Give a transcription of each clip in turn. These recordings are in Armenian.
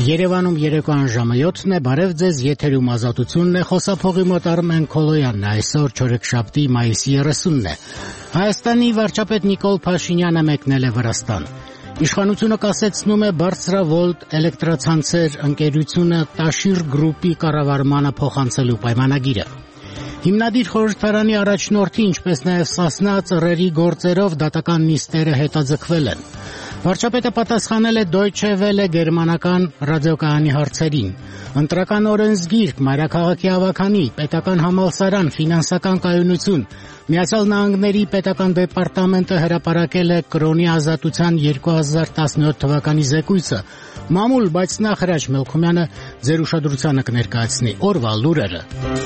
Երևանում երեկոյան ժամը 7-ն է, բարև ձեզ, եթերում Ազատությունն է, խոսափողի մոտ Արմեն Քոլոյանն է, այսօր չորեքշաբթի մայիսի 30-ն է։ Հայաստանի վարչապետ Նիկոլ Փաշինյանը մեկնել է Վրաստան։ Իշխանությունը կասեցնում է բարձրավոլտ էլեկտրացանցեր ընկերությունը Տաշիր գրուպի կառավարմանը փոխանցելու պայմանագիրը։ Հիմնադիր խորհրդարանի առաջնորդի, ինչպես նաև Սասնա ծռերի գործերով դատական նիստերը հետաձգվել են։ Վարչապետը պատասխանել է Deutsche Welle գերմանական ռադիոկայանի հարցերին։ Ընտրական օրենսգիրք, մայրաքաղաքի ավագանի, պետական համալսարան, ֆինանսական կայունություն։ Միացյալ Նահանգների պետական դեպարտամենտը հրապարակել է կրոնի ազատության 2017 թվականի զեկույցը։ Մամուլ, բայց նախ Հրաչ Մելքումյանը ձեր ուշադրությանը կներկայացնի օրվա լուրերը։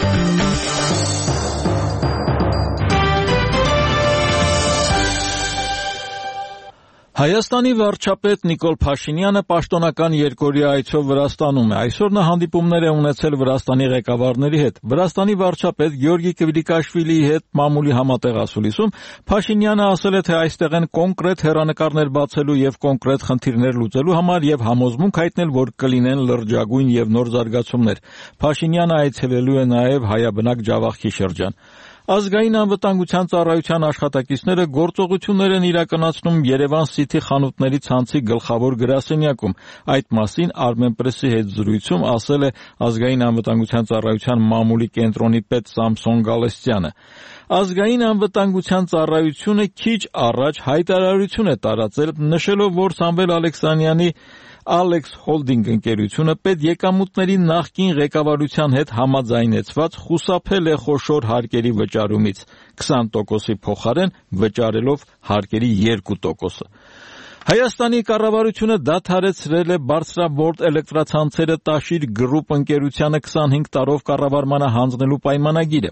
Հայաստանի վարչապետ Նիկոլ Փաշինյանը պաշտոնական երկօրյա այցով Վրաստանում է։ Այսօր նա հանդիպումներ է ունեցել Վրաստանի ղեկավարների հետ։ Վրաստանի վարչապետ Գյորգի Կվիլիկաշվիլիի հետ մամուլի համատեղ ասուլիսում Փաշինյանը ասել է, թե այստեղ են կոնկրետ հեռանկարներ բացելու եւ կոնկրետ խնդիրներ լուծելու համար եւ համոզմունք հայտնել, որ կլինեն լրջագույն եւ նոր զարգացումներ։ Փաշինյանը այցելելու է նաեւ հայաբնակ Ջավախքի շրջան։ Ազգային անվտանգության ծառայության աշխատակիցները գործողություններ են իրականացնում Երևան City խանութների ցանցի գլխավոր գրասենյակում։ Այդ մասին Armenpress-ի հետ զրույցում ասել է Ազգային անվտանգության ծառայության մամուլի կենտրոնի պետ Սամսոն Գալստյանը։ Ազգային անվտանգության ծառայությունը քիչ առաջ հայտարարություն է տարածել, նշելով, որ Սամվել Ալեքսանյանի Alex Holding ընկերությունը պետեկամուտների նախկին ղեկավարության հետ համաձայնեցված խուսափել է խոշոր հարկերի վճարումից 20%-ի փոխարեն վճարելով հարկերի 2%-ը։ Հայաստանի կառավարությունը դադարեցրել է բարձրավոլտ էլեկտրացանցերը Տաշիր գրուպ ընկերությանը 25 տարով կառավարմանը հանձնելու պայմանագիրը։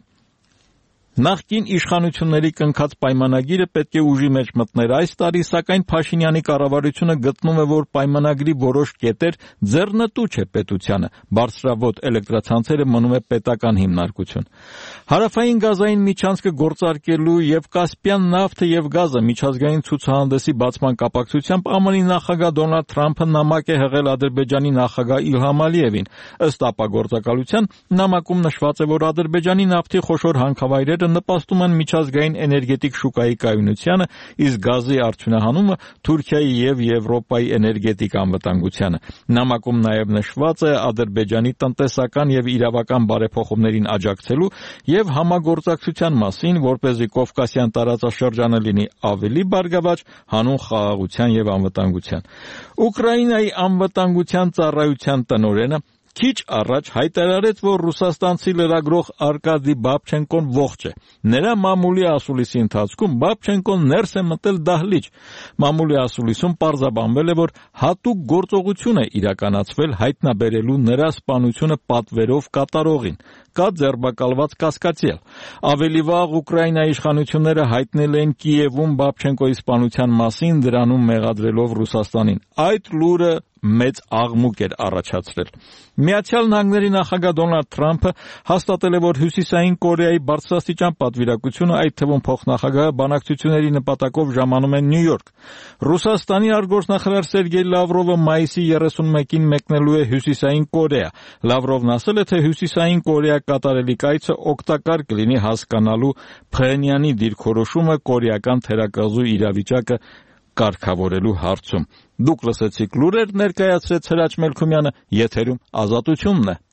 Նախկին իշխանությունների կնքած պայմանագիրը պետք է ուժի մեջ մտներ այս տարի, սակայն Փաշինյանի կառավարությունը գտնում է, որ պայմանագրի որոշ կետեր ձեռնտու չէ պետությանը, բարձրավոլտ էլեկտրացանցերը մնում է պետական հիմնարկություն։ Հարավային գազային միջանցքը գործարկելու եւ Կասպյան նավթը եւ գազը միջազգային ցուցահանդեսի բացման կապակցությամբ ԱՄՆ-ի նախագահ Դոնալդ Թրամփը նամակ է հղել Ադրբեջանի նախագահ Իլհամ Ալիևին։ Ըստ ապագործակալության նամակում նշված է, որ Ադրբեջանի նավթի խոշոր հանքավայրերը նպաստում են միջազգային էներգետիկ շուկայի կայունությանը, իսկ գազի արդյունահանումը Թուրքիայի եւ Եվրոպայի էներգետիկ անվտանգությանը։ Նամակում նաեւ նշված է Ադրբեջանի տնտեսական եւ իրավական բարեփոխումներին աջակցելու եւ համագործակցության մասին, որպեսզի Կովկասյան տարածաշրջանը լինի ավելի բարգավաճ հանուն խաղաղության եւ անվտանգության։ Ուկրաինայի անվտանգության ծառայության տնօրենը քիչ առաջ հայտարարեց, որ ռուսաստանցի լրագրող Արկադի Բաբչենկոն ողջ է։ Նրա մամուլի ասուլիսի ընթացքում Բաբչենկոն ներս է մտել դահլիճ։ Մամուլի ասուլիսում պարզաբանվել է, որ հատուկ գործողություն է իրականացվել հայտնաբերելու նրա սպանությունը պատվերով կատարողին։ Կա ձերբակալված կասկածյալ։ Ավելի վաղ Ուկրաինայի իշխանությունները հայտնել են Կիևում Բաբչենկոյի սպանության մասին, դրանում մեղադրելով Ռուսաստանին։ Այդ լուրը մեծ աղմուկ էր առաջացրել։ Միացյալ Նահանգների նախագահ Դոնալդ Թրամփը հաստատել է, որ Հյուսիսային Կորեայի բարձրաստիճան պատվիրակությունը, այդ թվում փոխնախագահը, բանակցությունների նպատակով ժամանում է Նյու Յորք։ Ռուսաստանի արտգործնախարար Սերգեյ Լավրովը մայիսի 31-ին մեկնելու է Հյուսիսային Կորեա։ Լավրովն ասել է, թե Հյուսիսային Կորեա կատարելիք այցը օգտակար կլինի հասկանալու Փխենյանի դիրքորոշումը կորեական թերակղզու իրավիճակը կարգավորելու հարցում։ Դուք լսեցիք լուրեր, ներկայացրեց Հրաչ Մելքումյանը, եթերում Ազատությունն է։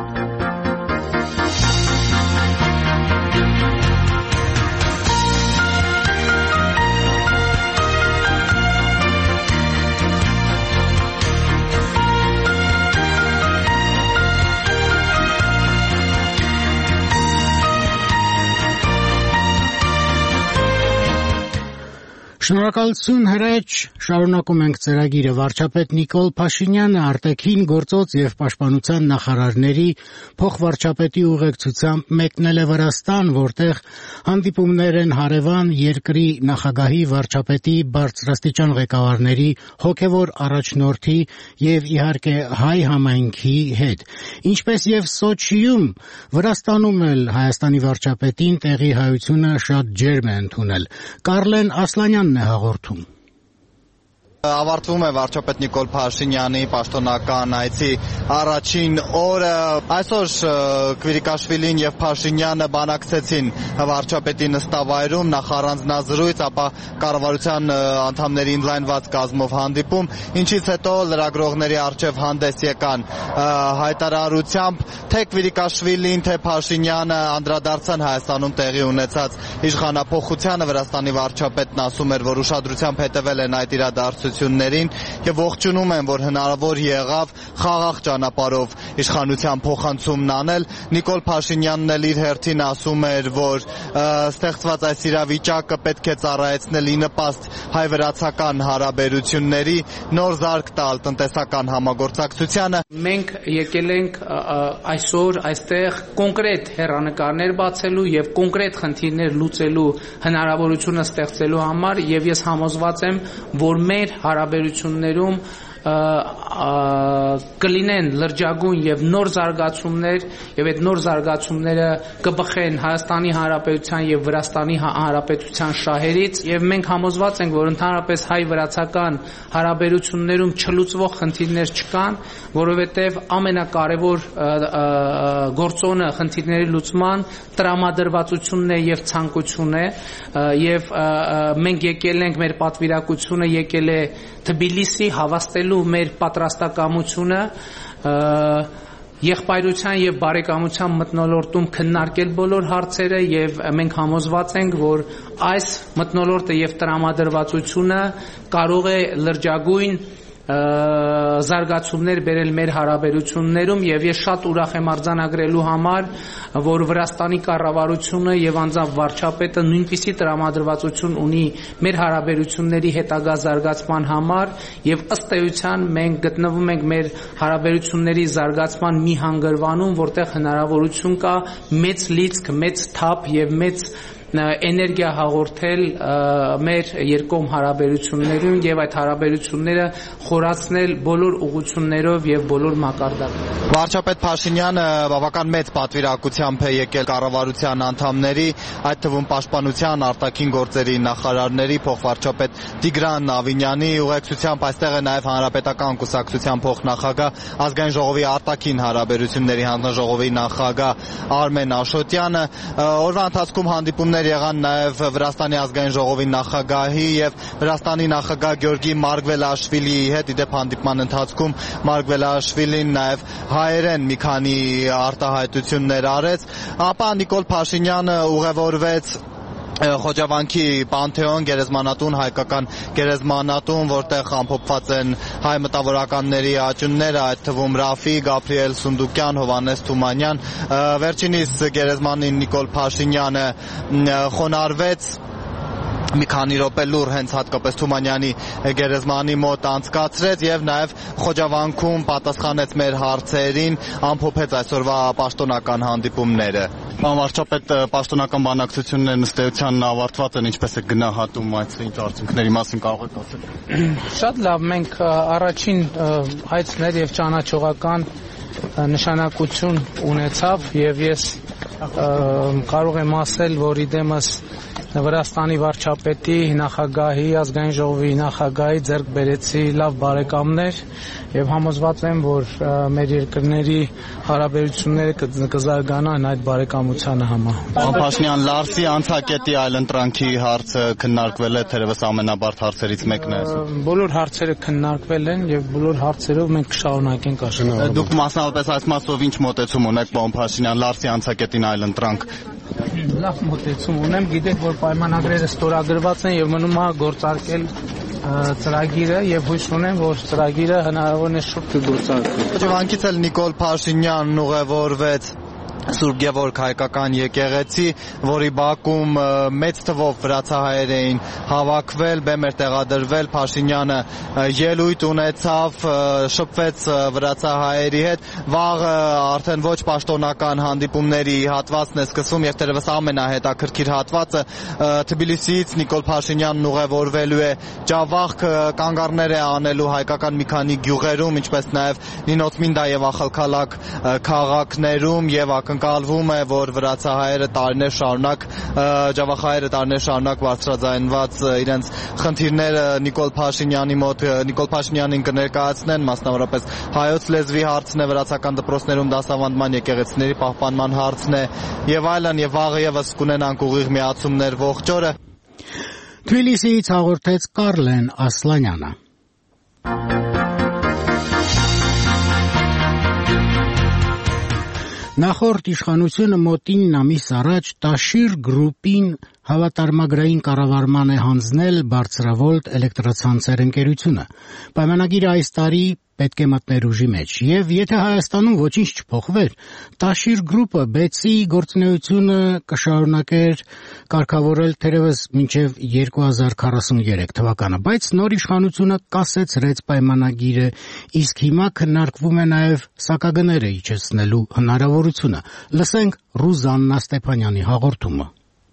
Շնորհակալություն Հրաչ, շարունակում ենք ծրագիրը։ Վարչապետ Նիկոլ Փաշինյանը արտաքին գործոց եւ պաշտպանության նախարարների փոխվարչապետի ուղեկցությամբ մեկնել է Վրաստան, որտեղ հանդիպումներ են հարևան երկրի նախագահի, վարչապետի, բարձրաստիճան ղեկավարների, հոգեվոր առաջնորդի եւ իհարկե հայ համայնքի հետ։ Ինչպես եւ Սոչիում, Վրաստանում էլ Հայաստանի վարչապետին տեղի հայությունը շատ ջերմ է ընդունել։ Կարլեն Ասլանյանն է հաղորդում։ Ավարտվում է վարչապետ Նիկոլ Փաշինյանի պաշտոնական այցի առաջին օրը։ Այսօր Կվիրիկաշվիլին եւ Փաշինյանը բանակցեցին վարչապետի նստավայրում, նախ առանձնազրույց, ապա կառավարության անդամների ընդլայնված կազմով հանդիպում, ինչից հետո լրագրողների առջև հանդես եկան հայտարարությամբ, թե Կվիրիկաշվիլին, թե Փաշինյանը անդրադարձան Հայաստանում տեղի ունեցած իշխանափոխությանը։ Վրաստանի վարչապետն ասում էր, որ ուշադրությամբ հետևել են այդ իրադարձություններին եւ ողջունում են, որ հնարավոր եղավ խաղաղ ճանապարհով իշխանության փոխանցումն անել։ Նիկոլ Փաշինյանն էլ իր հերթին ասում էր, որ ստեղծված այս իրավիճակը պետք է ծառայեցնել ի նպաստ հայ-վրացական հարաբերությունների, նոր զարգ տալ տնտեսական համագործակցությանը։ Մենք եկել ենք այսօր այստեղ կոնկրետ հեռանկարներ բացելու եւ կոնկրետ խնդիրներ լուծելու հնարավորությունը ստեղծելու համար, եւ ես համոզված եմ, որ մեր հարաբերություններում կլինեն լրջագույն եւ նոր զարգացումներ, եւ այդ նոր զարգացումները կբխեն Հայաստանի Հանրապետության եւ Վրաստանի Հանրապետության շահերից, եւ մենք համոզված ենք, որ ընդհանրապես հայ-վրացական հարաբերություններում չլուծվող խնդիրներ չկան, որովհետեւ ամենակարևոր գործոնը խնդիրների լուծման տրամադրվածությունն է եւ ցանկությունն է, եւ մենք եկել ենք, մեր պատվիրակությունը եկել է Թբիլիսի հավաստելու մեր պատրաստակամությունը եղբայրության եւ բարեկամության մթնոլորտում քննարկել բոլոր հարցերը, եւ մենք համոզված ենք, որ այս մթնոլորտը եւ տրամադրվածությունը կարող է լրջագույն զարգացումներ բերել մեր հարաբերություններում, եւ ես շատ ուրախ եմ արձանագրելու համար, որ Վրաստանի կառավարությունը եւ անձամբ վարչապետը նույնպիսի տրամադրվածություն ունի մեր հարաբերությունների հետագա զարգացման համար, եւ ըստ էության մենք գտնվում ենք մեր հարաբերությունների զարգացման մի հանգրվանում, որտեղ հնարավորություն կա մեծ լիցք, մեծ թափ եւ մեծ էներգիա հաղորդել մեր երկկողմ հարաբերություններում եւ այդ հարաբերությունները խորացնել բոլոր ուղղություններով եւ բոլոր մակարդակներով։ Վարչապետ Փաշինյանը բավական մեծ պատվիրակությամբ է եկել կառավարության անդամների, այդ թվում պաշտպանության, արտաքին գործերի նախարարների, փոխվարչապետ Տիգրան Ավինյանի ուղեկցությամբ այստեղ է նաեւ Հանրապետական կուսակցության փոխնախագահ, ազգային ժողովի արտաքին հարաբերությունների հանձնաժողովի նախագահ Արմեն Աշոտյանը։ Օրվա ընթացքում հանդիպումներ եղան նաև Վրաստանի ազգային ժողովի նախագահի եւ Վրաստանի նախագահ Գյորգի Մարգվելաշվիլիի հետ։ Իդեպ հանդիպման ընթացքում Մարգվելաշվիլին նաև հայերեն մի քանի արտահայտություններ արեց, ապա Նիկոլ Փաշինյանը ուղևորվեց Խոջավանքի Պանթեոն, գերեզմանատուն, հայկական գերեզմանատուն, որտեղ ամփոփված են հայ մտավորականների աճունները, այդ թվում Ռաֆի, Գաբրիել Սունդուկյան, Հովհաննես Թումանյան։ Վերջինիս գերեզմանին Նիկոլ Փաշինյանը խոնարհվեց, մի քանի րոպե լուր հենց հատկապես Թումանյանի գերեզմանի մոտ անցկացրեց եւ նաեւ Խոջավանքում պատասխանեց մեր հարցերին, ամփոփեց այսօրվա պաշտոնական հանդիպումները։ Վարչապետ, պաշտոնական բանակցություններն ըստ էության ավարտված են, ինչպես է գնահատում այդ ինչ արդյունքների մասին կարող եք ասել։ Շատ լավ, մենք առաջին այցներ եւ ճանաչողական նշանակություն ունեցավ եւ ես կարող եմ ասել, որ իդեմս Վրաստանի վարչապետի, նախագահի, ազգային ժողովի նախագահի ձեռք բերեցի լավ բարեկամներ եւ համոզված եմ, որ մեր երկրների հարաբերությունները կզարգանան այդ բարեկամությանը համար։ Պարոն Փաշինյան, Լարսի անցակետի այլընտրանքի հարցը քննարկվել է, թերևս ամենաբարդ հարցերից մեկն է։ Բոլոր հարցերը քննարկվել են եւ բոլոր հարցերով մենք կշարունակենք աշխատել։ Դուք մասնավորապես այս մասով ինչ մոտեցում ունեք, պարոն Փաշինյան, Լարսի անցակետին այլընտրանք։ Լավ մոտեցում ունեմ, գիտեք, որ պայմանագրերը ստորագրված են եւ մնում է գործարկել ծրագիրը եւ հույս ունեմ, որ ծրագիրը հնարավորինս շուտ կգործարկվի։ Խոջավանքից էլ Նիկոլ Փաշինյանն ուղևորվեց Սուրբ Գևորգ հայկական եկեղեցի, որի բակում մեծ թվով վրացահայեր էին հավաքվել, բեմ էր տեղադրվել, Փաշինյանը ելույթ ունեցավ, շփվեց վրացահայերի հետ, վաղը արդեն ոչ պաշտոնական հանդիպումների հատվածն է սկսվում եւ թերևս ամենահետաքրքիր հատվածը Թբիլիսիից Նիկոլ Փաշինյանն ուղևորվելու է Ջավախ, կանգառներ է անելու հայկական մի քանի գյուղերում, ինչպես նաեւ Նինոցմինդա եւ Ախալքալակ քաղաքներում եւ ակնկալվում է, որ վրացահայերը տարիներ շարունակ բարձրաձայնված իրենց խնդիրները Նիկոլ Փաշինյանին կներկայացնեն, մասնավորապես հայոց լեզվի հարցն է, վրացական դպրոցներում դասավանդման, եկեղեցիների պահպանման հարցն է եւ այլն, եւ վաղը եւս կունենանք ուղիղ միացումներ ողջ օրը։ Թբիլիսիից հաղորդեց Կարլեն Ասլանյանը։ Նախորդ իշխանությունը մոտ 9 ամիս առաջ Տաշիր գրուպին հավատարմագրային կառավարման է հանձնել բարձրավոլտ էլեկտրացանցեր ընկերությունը։ Պայմանագիրը այս տարի պետք է մտներ ուժի մեջ, եւ եթե Հայաստանում ոչինչ չփոխվեր, Տաշիր գրուպը բեցի գործունեությունը կշարունակեր կարգավորել թերևս մինչև 2043 թվականը, բայց նոր իշխանությունը կասեցրեց պայմանագիրը, իսկ հիմա քննարկվում է նաեւ սակագները իջեցնելու հնարավորությունը։ Լսենք Ռուզաննա Ստեփանյանի հաղորդումը։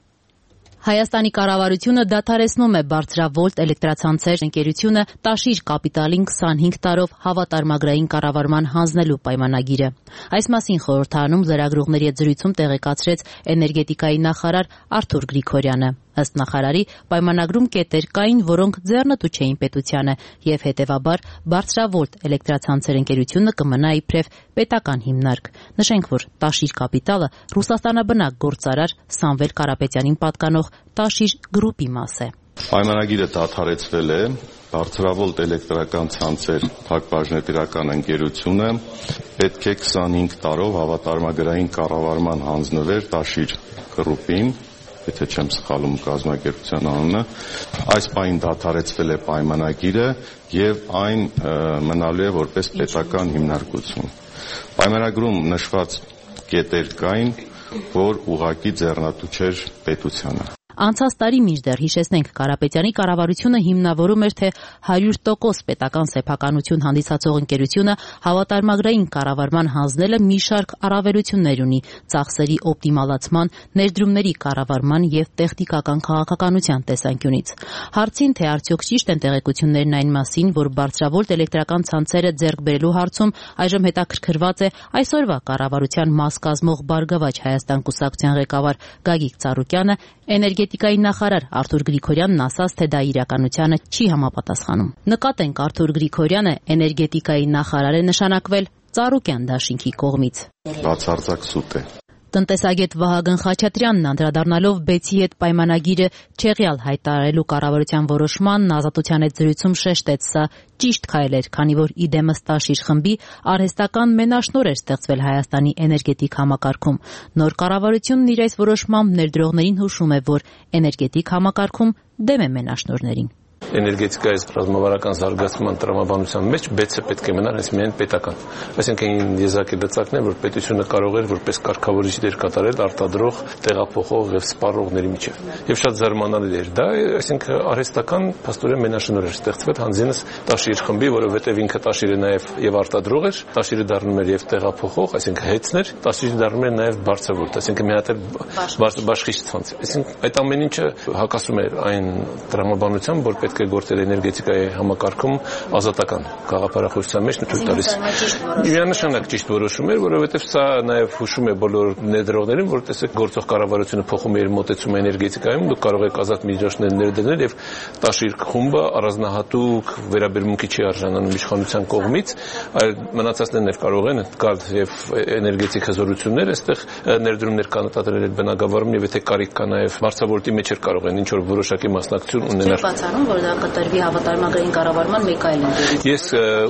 Հայաստանի կառավարությունը դադարեցնում է բարձրավոլտ էլեկտրացանցեր ընկերությունը Տաշիր կապիտալին 25 տարով հավատարմագրային կառավարման հանձնելու պայմանագիրը։ Այս մասին խորհրդարանում լրագրողների հետ զրույցում տեղեկացրեց էներգետիկայի նախարար Արթուր Գրիգորյանը։ Ըստ նախարարի, պայմանագրում կետեր կային, որոնք ձեռնտու չէին պետությանը, եւ հետեւաբար բարձրավոլտ էլեկտրացանցեր ընկերությունը կմնա իբրև պետական հիմնարկ։ Նշենք, որ Տաշիր կապիտալը Ռուսաստանաբնակ գործարար Սամվել Կարապետյանին պատկանող Տաշիր գրուպի մաս է։ Պայմանագիրը դադարեցվել է, բարձրավոլտ էլեկտրական ցանցեր փակbaşնետիրական ընկերությունը պետք է 25 տարով հավատարմագրային կառավարման հանձնվեր Տաշիր գրուպին, եթե չեմ սխալում կազմակերպության անունը, այս պահին դադարեցվել է պայմանագիրը եւ այն մնալու է որպես պետական հիմնարկություն։ Պայմանագրում նշված կետեր կային, որ ուղղակի ձեռնտու չէր պետությանը։ Անցած տարի մինչդեռ հիշեցնենք Կարապետյանի կառավարությունը հիմնավորում էր, թե 100% պետական սեփականություն հանդիսացող ընկերությունը հավատարմագրային կառավարման հանձնելը մի շարք առավելություններ ունի ծախսերի օպտիմալացման, ներդրումների կառավարման եւ տեխնիկական քաղաքականության տեսանկյունից։ Հարցին, թե արդյոք ճիշտ են տեղեկություններն այն մասին, որ բարձրավոլտ էլեկտրական ցանցերը ձեռք բերելու հարցում այժմ հետաքրքրված է այսօրվա կառավարության մաս կազմող Բարգավաճ Հայաստան կուսակցության ղեկավար Գագիկ Ծառուկյանը, էներգետիկայի նախարար Արթուր Գրիգորյանն ասաց, թե դա իրականությանը չի համապատասխանում։ Նկատենք Արթուր Գրիգորյանը էներգետիկայի նախարար է նշանակվել Ծառուկյան դաշինքի կողմից։ Բացարձակ սուտ է։ Տնտեսագետ Վահագն Խաչատրյանն անդրադառնալով Բեցի հետ պայմանագիրը չեղյալ հայտարարելու կառավարության որոշմանն Ազատության հետ զրույցում շեշտեց, սա ճիշտ քայլ էր, քանի որ իդեմս Տաշիր խմբի արհեստական մենաշնորհ էր ստեղծվել Հայաստանի էներգետիկ համակարգում։ Նոր կառավարությունն իր այս որոշմամբ ներդրողներին հուշում է, որ էներգետիկ համակարգում դեմ է մենաշնորհներին։ Էներգետիկայի ռազմավարական զարգացման տրամաբանության մեջ բեցը պետք է մնար հենց միայն պետական։ Այսինքն եզակի դծակն է, որ պետությունը կարող էր որպես կարգավորիչ դեր կատարել արտադրող, տեղափոխող եւ սպառողների միջև։ Եվ շատ զարմանալի էր դա, այսինքն արհեստական փաստորեն մենաշնորհ էր ստեղծվել հանձինս Տաշիր խմբի, որովհետեւ ինքը Տաշիրը նաեւ եւ արտադրող էր, Տաշիրը դառնում էր եւ տեղափոխող, այսինքն հեծներ, Տաշիրը դառնում էր նաեւ բարձրավոլտ, այսինքն մի հատ բաշխիչ ցանց։ Այսինքն այդ ամեն ինչը հակասում էր այն տրամաբանության, որ պետք է գործել էներգետիկայի համակարգում ազատական գաղափարախոսության մեջ թույլ տալիս։ Միանշանակ ճիշտ որոշում էր, որովհետև սա նաև հուշում է բոլոր ներդրողներին, որ տեսեք գործող կառավարությունը փոխում է իր մոտեցումը էներգետիկայում, դուք կարող եք ազատ միջոցներ ներդնել եւ Տաշիր խումբը առանձնահատուկ վերաբերմունքի չի արժանանում իշխանության կողմից, այլ մնացածներն կարող են գալ եւ էներգետիկ հզորություններ այստեղ ներդրումներ կանտադրել այդ բնակավարում եւ եթե կարիք կա նաև բարձրավոլտի մեջ կարող են ինչ որ որոշակի մասնակցություն ունենալ։ Դա կտրվի հավատարմագրային կառավարման մեկ այլ ընկերություն։ Ես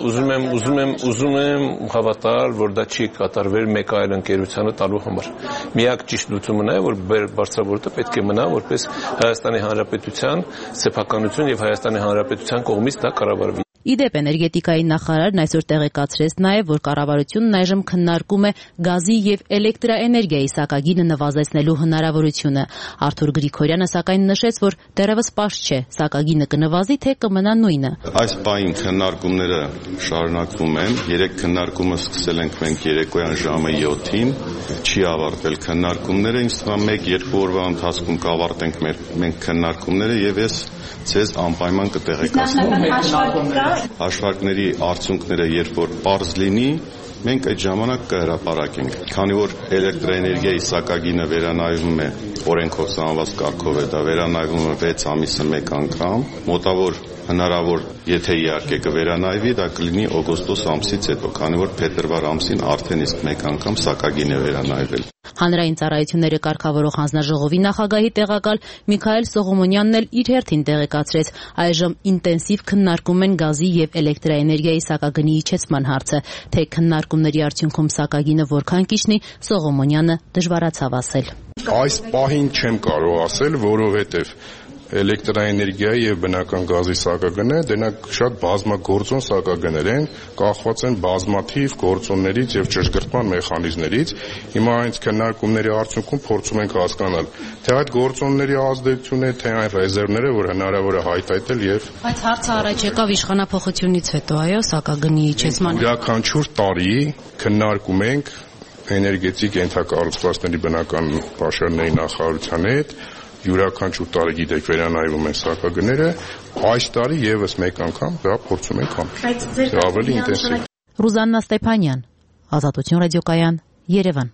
ուզում եմ հավատալ, որ դա չի կատարվել մեկ այլ ընկերությանը տալու համար։ Միակ ճիշտ լուծումը նա է, որ բարձրավոլտը պետք է մնա որպես Հայաստանի Հանրապետության սեփականություն եւ Հայաստանի Հանրապետության կողմից դա կառավարվի։ Իդեպ էներգետիկայի նախարարն այսօր տեղեկացրեց նաև, որ կառավարությունն այժմ քննարկում է գազի եւ էլեկտրաէներգիայի սակագինը նվազեցնելու հնարավորությունը։ Արթուր Գրիգորյանը սակայն նշեց, որ դեռևս պարզ չէ, սակագինը կնվազի թե կմնա նույնը։ Այս պահին քննարկումները շարունակվում են։ Երեք քննարկումը սկսել ենք մենք երեկոյան ժամը 7-ին, չի ավարտվել քննարկումները, ինձ թվում է 1-2 օրվա ընթացքում կավարտենք մենք քննարկումները եւ ես ցեզ անպայման կտեղեկացնեմ։ Հաշվարկների արդյունքները երբ որ պարզ լինի, մենք այդ ժամանակ կհրապարակենք, քանի որ էլեկտրոէներգիայի սակագինը վերանայվում է օրենքով սահմանված կարգով է, դա վերանայվում է 6 ամիսը մեկ անգամ, մոտավոր հնարավոր, եթե իհարկե կվերանայվի, դա կլինի օգոստոս ամսից հետո, քանի որ փետրվար ամսին արդեն իսկ մեկ անգամ սակագին է վերանայվել։ Հանրային ծառայությունների կարգավորող հանձնաժողովի նախագահի տեղակալ Միքայել Սողոմոնյանն էլ իր հերթին տեղեկացրեց, այժմ ինտենսիվ քննարկում են գազի եւ էլեկտրաէներգիայի սակագնի իջեցման հարցը, թե քննարկումների արդյունքում սակագինը որքան կիջնի, Սողոմոնյանը դժվարացավ ասել։ Այս պահին չեմ կարող ասել, որովհետեւ էլեկտրաէներգիայի եւ բնական գազի սակագները դրանք շատ բազմագործոն սակագներ են, կախված են բազմաթիվ գործոններից եւ ճշգրտման մեխանիզմներից։ Հիմա այս քննարկումների արդյունքում փորձում ենք հասկանալ, թե այդ գործոնների ազդեցությունն է, թե այն ռեզերվները, որ հնարավոր է հայտարարել եւ Բայց հարցը առաջ եկավ իշխանափոխությունից հետո, այո, սակագնի իջեցման։ Յուրաքանչյուր տարի քննարկում ենք էներգետիկ ենթակառուցվածքների բնական պաշարների նախարարության հետ յուրաքանչյուր տարի գիտեք վերանայվում են սակագները, այս տարի եւս մեկ անգամ դա փորձում ենք անել։ Ավելի ինտենսիվ։ Ռուզաննա Ստեփանյան, Ազատություն ռադիոկայան, Երևան։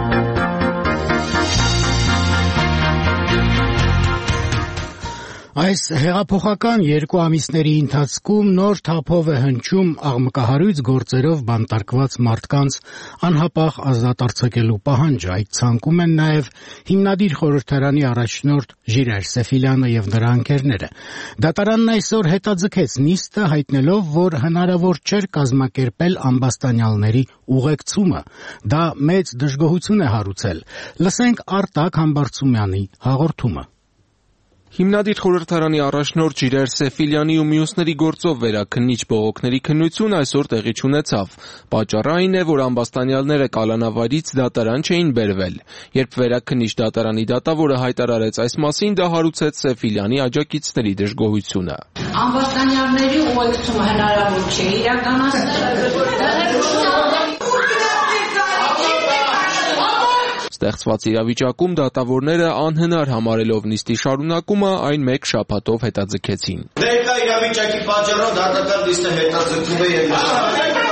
Այս հեղափոխական 2 ամիսների ընթացքում նոր թափով է հնչում աղմկահարույց գործերով բանտարկված մարդկանց անհապաղ ազատ արձակելու պահանջը։ Այդ ցանկում են նաև հիմնադիր խորհրդարանի առաջնորդ Ժիրայր Սեֆիլյանը եւ նրա ընկերները։ Դատարանն այսօր հետաձգեց նիստը, հայտնելով, որ հնարավոր չէր կազմակերպել ամբաստանյալների ուղեկցումը։ Դա մեծ դժգոհություն է հարուցել։ Լսենք Արտակ Համբարձումյանի հաղորդումը։ Հիմնադիր խորհրդարանի առաջնորդ Ժիրայր Սեֆիլյանի ու մյուսների գործով վերաքննիչ բողոքների քննություն այսօր տեղի չունեցավ։ Պատճառը այն է, որ ամբաստանյալները կալանավայրից դատարան չէին բերվել։ Երբ վերաքննիչ դատարանի դատավորը հայտարարեց այս մասին, դա հարուցեց Սեֆիլյանի աջակիցների դժգոհությունը։ Ամբաստանյալների ուղեկցումը հնարավոր չէ իրականացնել։ Ստեղծված իրավիճակում դատավորները անհնար համարելով նիստի շարունակումը այն մեկ շաբաթով հետաձգեցին։ Ներկա իրավիճակի պատճառով դատական նիստը հետաձգվում է եւ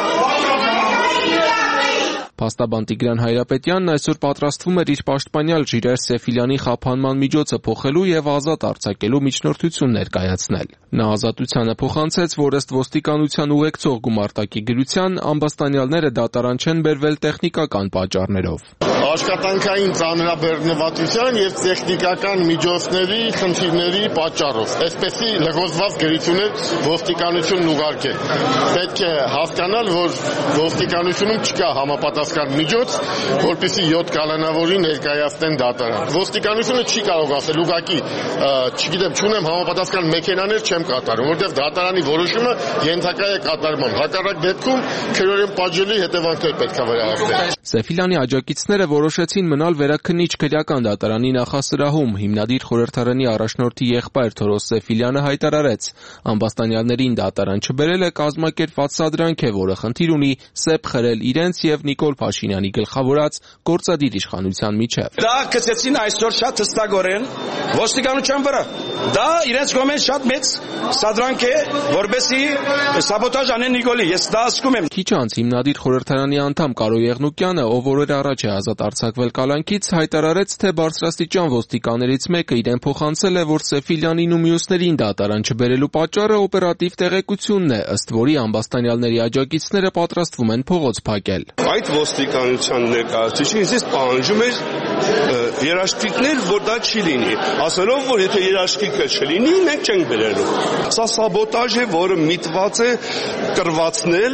Փաստաբան Տիգրան Հայրապետյանն այսօր պատրաստվում էր իր պաշտպանյալ Ժիրայր Սեֆիլյանի խափանման միջոցը փոխելու եւ ազատ արձակելու միջնորդություն ներկայացնել։ Նա ազատությանը փոխանցեց, որ ըստ ոստիկանության ուղեկցող գումարտակի գրության ամբաստանյալները դատարան չեն բերվել տեխնիկական պատճառներով։ Աշխատանքային ծանրաբեռնվածության եւ տեխնիկական միջոցների խնդիրների պատճառով։ Այսպեսի լղոզված գրություն է ոստիկանությունն ուղարկել։ Պետք է հասկանալ, որ ոստիկանությունում չկա համապատասխան միջոց, որպեսզի 7 կալանավորի ներկայացնեն դատարան։ Ոստիկանությունը չի կարող ասել ուղղակի, չգիտեմ, չունեմ համապատասխան մեքենաներ չեմ կատարում, որտեղ դատարանի որոշումը ենթակա է կատարման։ Հակառակ դեպքում քրեորեն պատժելի հետևանքներ պետք է վերահսկել։ Սեֆիլյանի աջակիցները որոշեցին մնալ վերաքննիչ քրեական դատարանի նախասրահում։ Հիմնադիր խորհրդարանի առաջնորդի եղբայր Թորոս Սեֆիլյանը հայտարարեց. ամբաստանյալներին դատարան չբերելը կազմակերպված սադրանք է, որը խնդիր ունի սեպ խրել իրենց եւ Նիկոլ Փաշինյանի գլխավորած գործադիր իշխանության միջև։ Դա կցեցին այսօր շատ հստակորեն ոստիկանության վրա։ Դա իրենց կողմից շատ մեծ սադրանք է, որբեսի սաբոտաժ անեն Նիկոլի։ Ես դա ասում եմ։ Քիչ անց հիմնադիր խորհրդարանի անդամ Կարո Եղնուկյանը, ով օրեր առաջ է ազատ արձակվել կալանքից, հայտարարեց, թե բարձրաստիճան ոստիկաներից մեկը իրեն փոխանցել է, որ Սեֆիլյանին ու մյուսներին դատարան չբերելու պատճառը օպերատիվ տեղեկությունն է, ըստ որի ամբաստանյալների աջակիցները պատրաստվում են փողոց փակել։ Այդ ոստիկանության ներկայացուցիչը ինձ պահանջում էր երաշխիքներ, որ դա չի լինի, ասելով, որ եթե երաշխիքը չլինի, մենք չենք բերելու։ Սա սաբոտաժ է, որը միտված է կրվածնել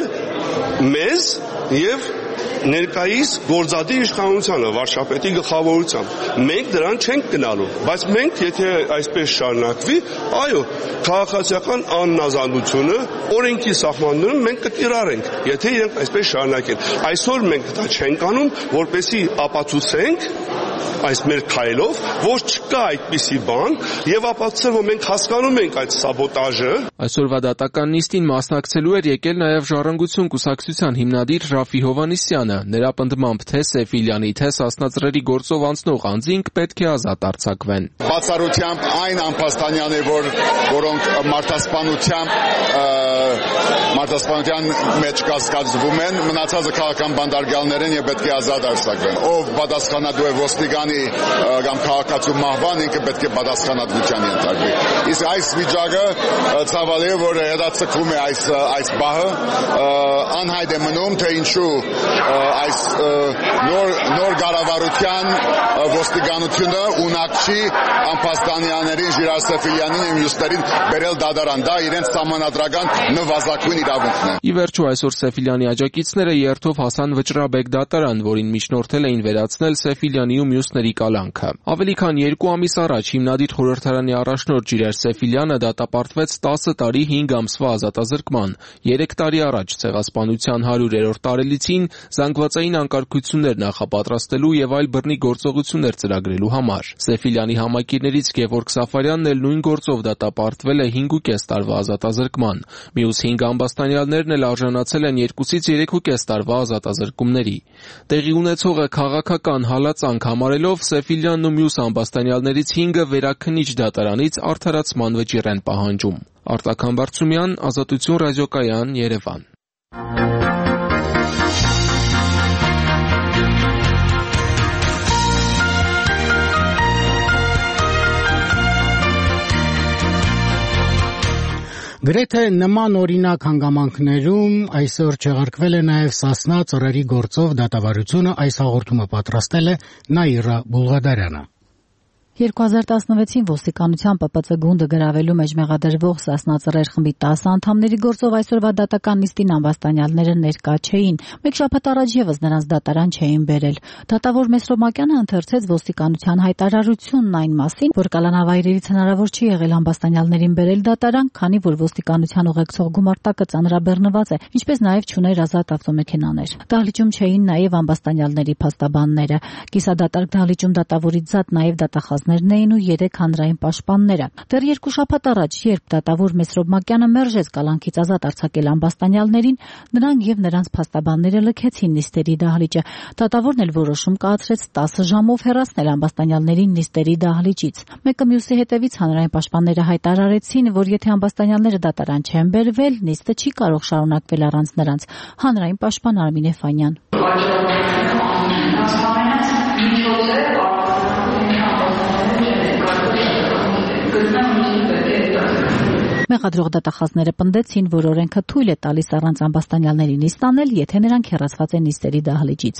մեզ եւ ներկայիս գործադիր իշխանությանը վարչապետի գլխավորությամբ։ Մենք դրան չենք գնալու, բայց մենք եթե այսպես շարունակվի, այո, քաղաքացիական աննազանդությունը օրենքի սահմաններում մենք կկիրառենք, եթե իրենք այսպես շարունակեն։ Այսօր մենք դա չենք անում, որպեսզի ապացուցենք, այս մեր քայլով, որ չկա այդպիսի բան, եւ ապացուցել, որ մենք հասկանում ենք այդ սաբոտաժը։ Այսօրվա դատական նիստին մասնակցելու էր եկել նաև Ժառանգություն կուսակցության հիմնադիր Ռաֆի Հովհաննիսյանը։ Նրա պնդմամբ թե Սեֆիլյանի, թե Սասնա Ծռերի գործով անցնող անձինք պետք է ազատ արձակվեն։ Բացառությամբ այն ամփոստանյաներ, որոնք մարդասպանության մեջ կասկածվում են, մնացածը քաղաքական բանդարգալներ են եւ պետք է ազատ արձակվեն։ Ով պատասխանատու է ոստիկանի կամ քաղաքացու մահվան, ինքը պետք է պատասխանատվության ենթարկվի։ Իսկ այս վիճակը ցավալի է, որ հետաձգվում է այս բահը, անհայտ է մնում, թե ինչու այս նոր կառավարության ոստիկանությունը ունակչի ամփոստանյաներին Ժիրայր Սեֆիլյանին եւ մյուսներին բերել դատարան, դա իրենց սահմանադրական նվազագույն իրավունքն է։ Ի վերջո այսօր Սեֆիլյանի աջակիցները երթով հասան Վճռաբեկ դատարան, որին միջնորդել էին վերացնել Սեֆիլյանի ու մյուսների կալանքը։ Ավելի քան 2 ամիս առաջ հիմնադիր խորհրդարանի առաջնորդ Ժիրայր Սեֆիլյանը դատապարտվեց 10 տարի 5 ամսվա ազատազրկման։ 3 տարի առաջ ցեղասպանության 100-րդ տարելիցին զանգվածային անկարգություններ նախապատրաստելու եւ այլ բռնի գործողություններ ծրագրելու համար։ Սեֆիլյանի համակիրներից Գևորգ Սաֆարյանն էլ նույն գործով դատապարտվել է 5.5 տարվա ազատազրկման։ Մյուս 5 ամբաստանյալներն էլ արժանացել են 2-ից 3.5 տարվա ազատազրկումների։ Տեղի ունեցողը քաղաքական հալածանք համարելով Սեֆիլյանն ու մյուս ամբաստանյալներից 5-ը վերաքննիչ դատարանից արդարացման վճիռ են պահանջում։ Արտակ Համբարձումյան, Ազատություն ռադիոկայան, Երևան։ Գրեթե նման օրինակ հանգամանքներում այսօր չեղարկվել է նաև Սասնա Ծռերի գործով դատավարությունը, այս հաղորդումը պատրաստել է Նաիրա Բուլղադարյանը։ 2016-ին ոստիկանության ՊՊՑ գունդը գրավելու մեջ մեղադրվող Սասնա Ծռեր խմբի 10 անդամների գործով այսօրվա դատական նիստին ամբաստանյալները ներկա չէին։ Մեկ շաբաթ առաջ եւս նրանց դատարան չէին բերել։ Դատավոր Մեսրոպակյանը ընթերցեց ոստիկանության հայտարարությունն այն մասին, որ կալանավայրերից հնարավոր չի եղել ամբաստանյալներին բերել դատարան, քանի որ ոստիկանության ուղեկցող գումարտակը ծանրաբեռնված է, ինչպես նաև չուներ ազատ ավտոմեքենաներ։ Դահլիճում չէին նաև ամբաստանյալների փաստաբանները։ Կիսադատարկ դահլիճում դատավորից զատ նաև դատախազներն էին ու 3 հանրային պաշտպանները։ Դեռ 2 շաբաթ առաջ, երբ դատավոր Մեսրոպակյանը մերժեց կալանքից ազատ արձակել ամբաստանյալներին, նրանք եւ նրանց փաստաբանները լքեցին նիստերի դահլիճը։ Դատավորն էլ որոշում կայացրեց 10 ժամով հեռացնել ամբաստանյալներին նիստերի դահլիճից։ Մեկը մյուսի հետևից հանրային պաշտպանները հայտարարեցին, որ եթե ամբաստանյալները դատարան չեն բերվել, նիստը չի կարող շարունակվել առանց նրանց։ Հանրային պաշտպան Արմինե Ֆանյան։ Մեղադրող դատախազները պնդեցին, որ օրենքը թույլ է տալիս առանց ամբաստանյալների նիստ անել, եթե նրանք հեռացված են նիստերի դահլիճից։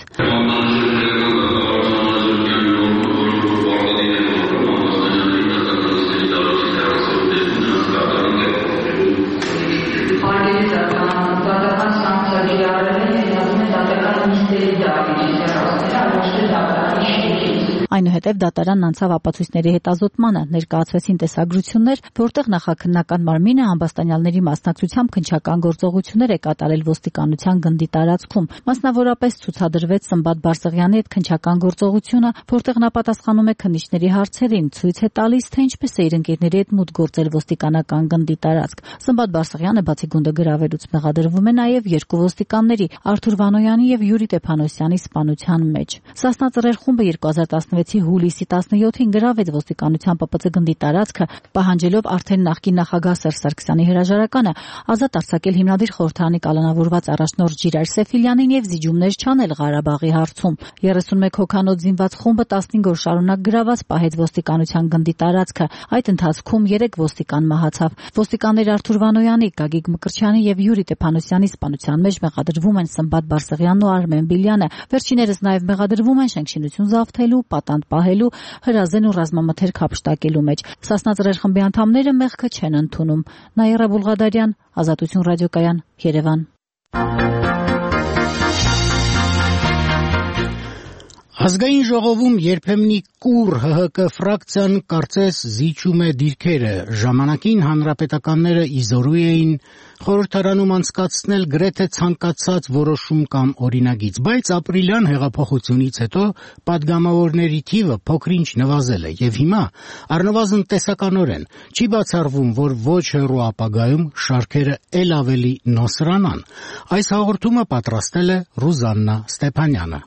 Այնուհետև դատարանն անցավ ապացույցների հետազոտմանը, ներկայացվեցին տեսագրություններ, որտեղ նախաքննական մարմինը ամբաստանյալների մասնակցությամբ քննչական գործողություններ է կատարել ոստիկանության գնդի տարածքում։ Մասնավորապես ցուցադրվեց Սմբատ Բարսեղյանի հետ քննչական գործողությունը, որտեղ նա պատասխանում է քննիչների հարցերին, ցույց է տալիս, թե ինչպես է իր ընկերների հետ մուտք գործել ոստիկանական գնդի տարածք։ Սմբատ Բարսեղյանը բացի գունդը գրավելուց մեղադրվում է նաև 2 ոստիկանների՝ Արթուր Վանոյանի եւ Յուրի Տեփանոսյանի սպանության մեջ։ Սասնա Ծռեր խումբը 2016-ի հուլիսի 17-ին գրավեց ոստիկանության ՊՊՑ գնդի տարածքը, պահանջելով արդեն նախկին նախագահ Սերժ Սարգսյանի հրաժարականը ազատ արձակել հիմնադիր խորհրդարանի կալանավորված առաջնորդ Ժիրայր Սեֆիլյանին եւ զիջումներ չանել Ղարաբաղի հարցում։ 31 հոգանոց զինված խումբը 15 օր շարունակ գրաված պահեց ոստիկանության գնդի տարածքը։ Այդ ընթացքում 3 ոստիկան մահացավ։ Ոստիկաններ Արթուր Վանոյանի, Գագիկ Մկրտչյանի եւ Յուրի Տեփանոսյանի սպանության մեջ մեղադրվում են Սմբատ Բարսեղյանն ու Արմեն Բիլյանը։ Վերջիներս նաև մեղադրվում են շենքշինություն զավթելու, պատանդ պահելու, հրազեն ու ռազմամթերք հափշտակելու մեջ։ Սասնա Ծռեր խմբի անդամները մեղքը չեն ընդունում։ Նաիրա Բուլղադարյան, Ազատություն ռադիոկայան, Երևան։ Ազգային ժողովում երբեմնի կուր ՀՀԿ ֆրակցիան կարծես զիջում է դիրքերը, ժամանակին հանրապետականները իզորու էին խորհրդարանում անցկացնել գրեթե ցանկացած որոշում կամ օրինագիծ, բայց ապրիլյան հեղափոխությունից հետո պատգամավորների թիվը փոքրինչ նվազել է եւ հիմա առնվազն տեսականորեն չի բացառվում, որ ոչ հեռու ապագայում շարքերը ել ավելի նոսրանան։ Այս հաղորդումը պատրաստել է Ռուզաննա Ստեփանյանը։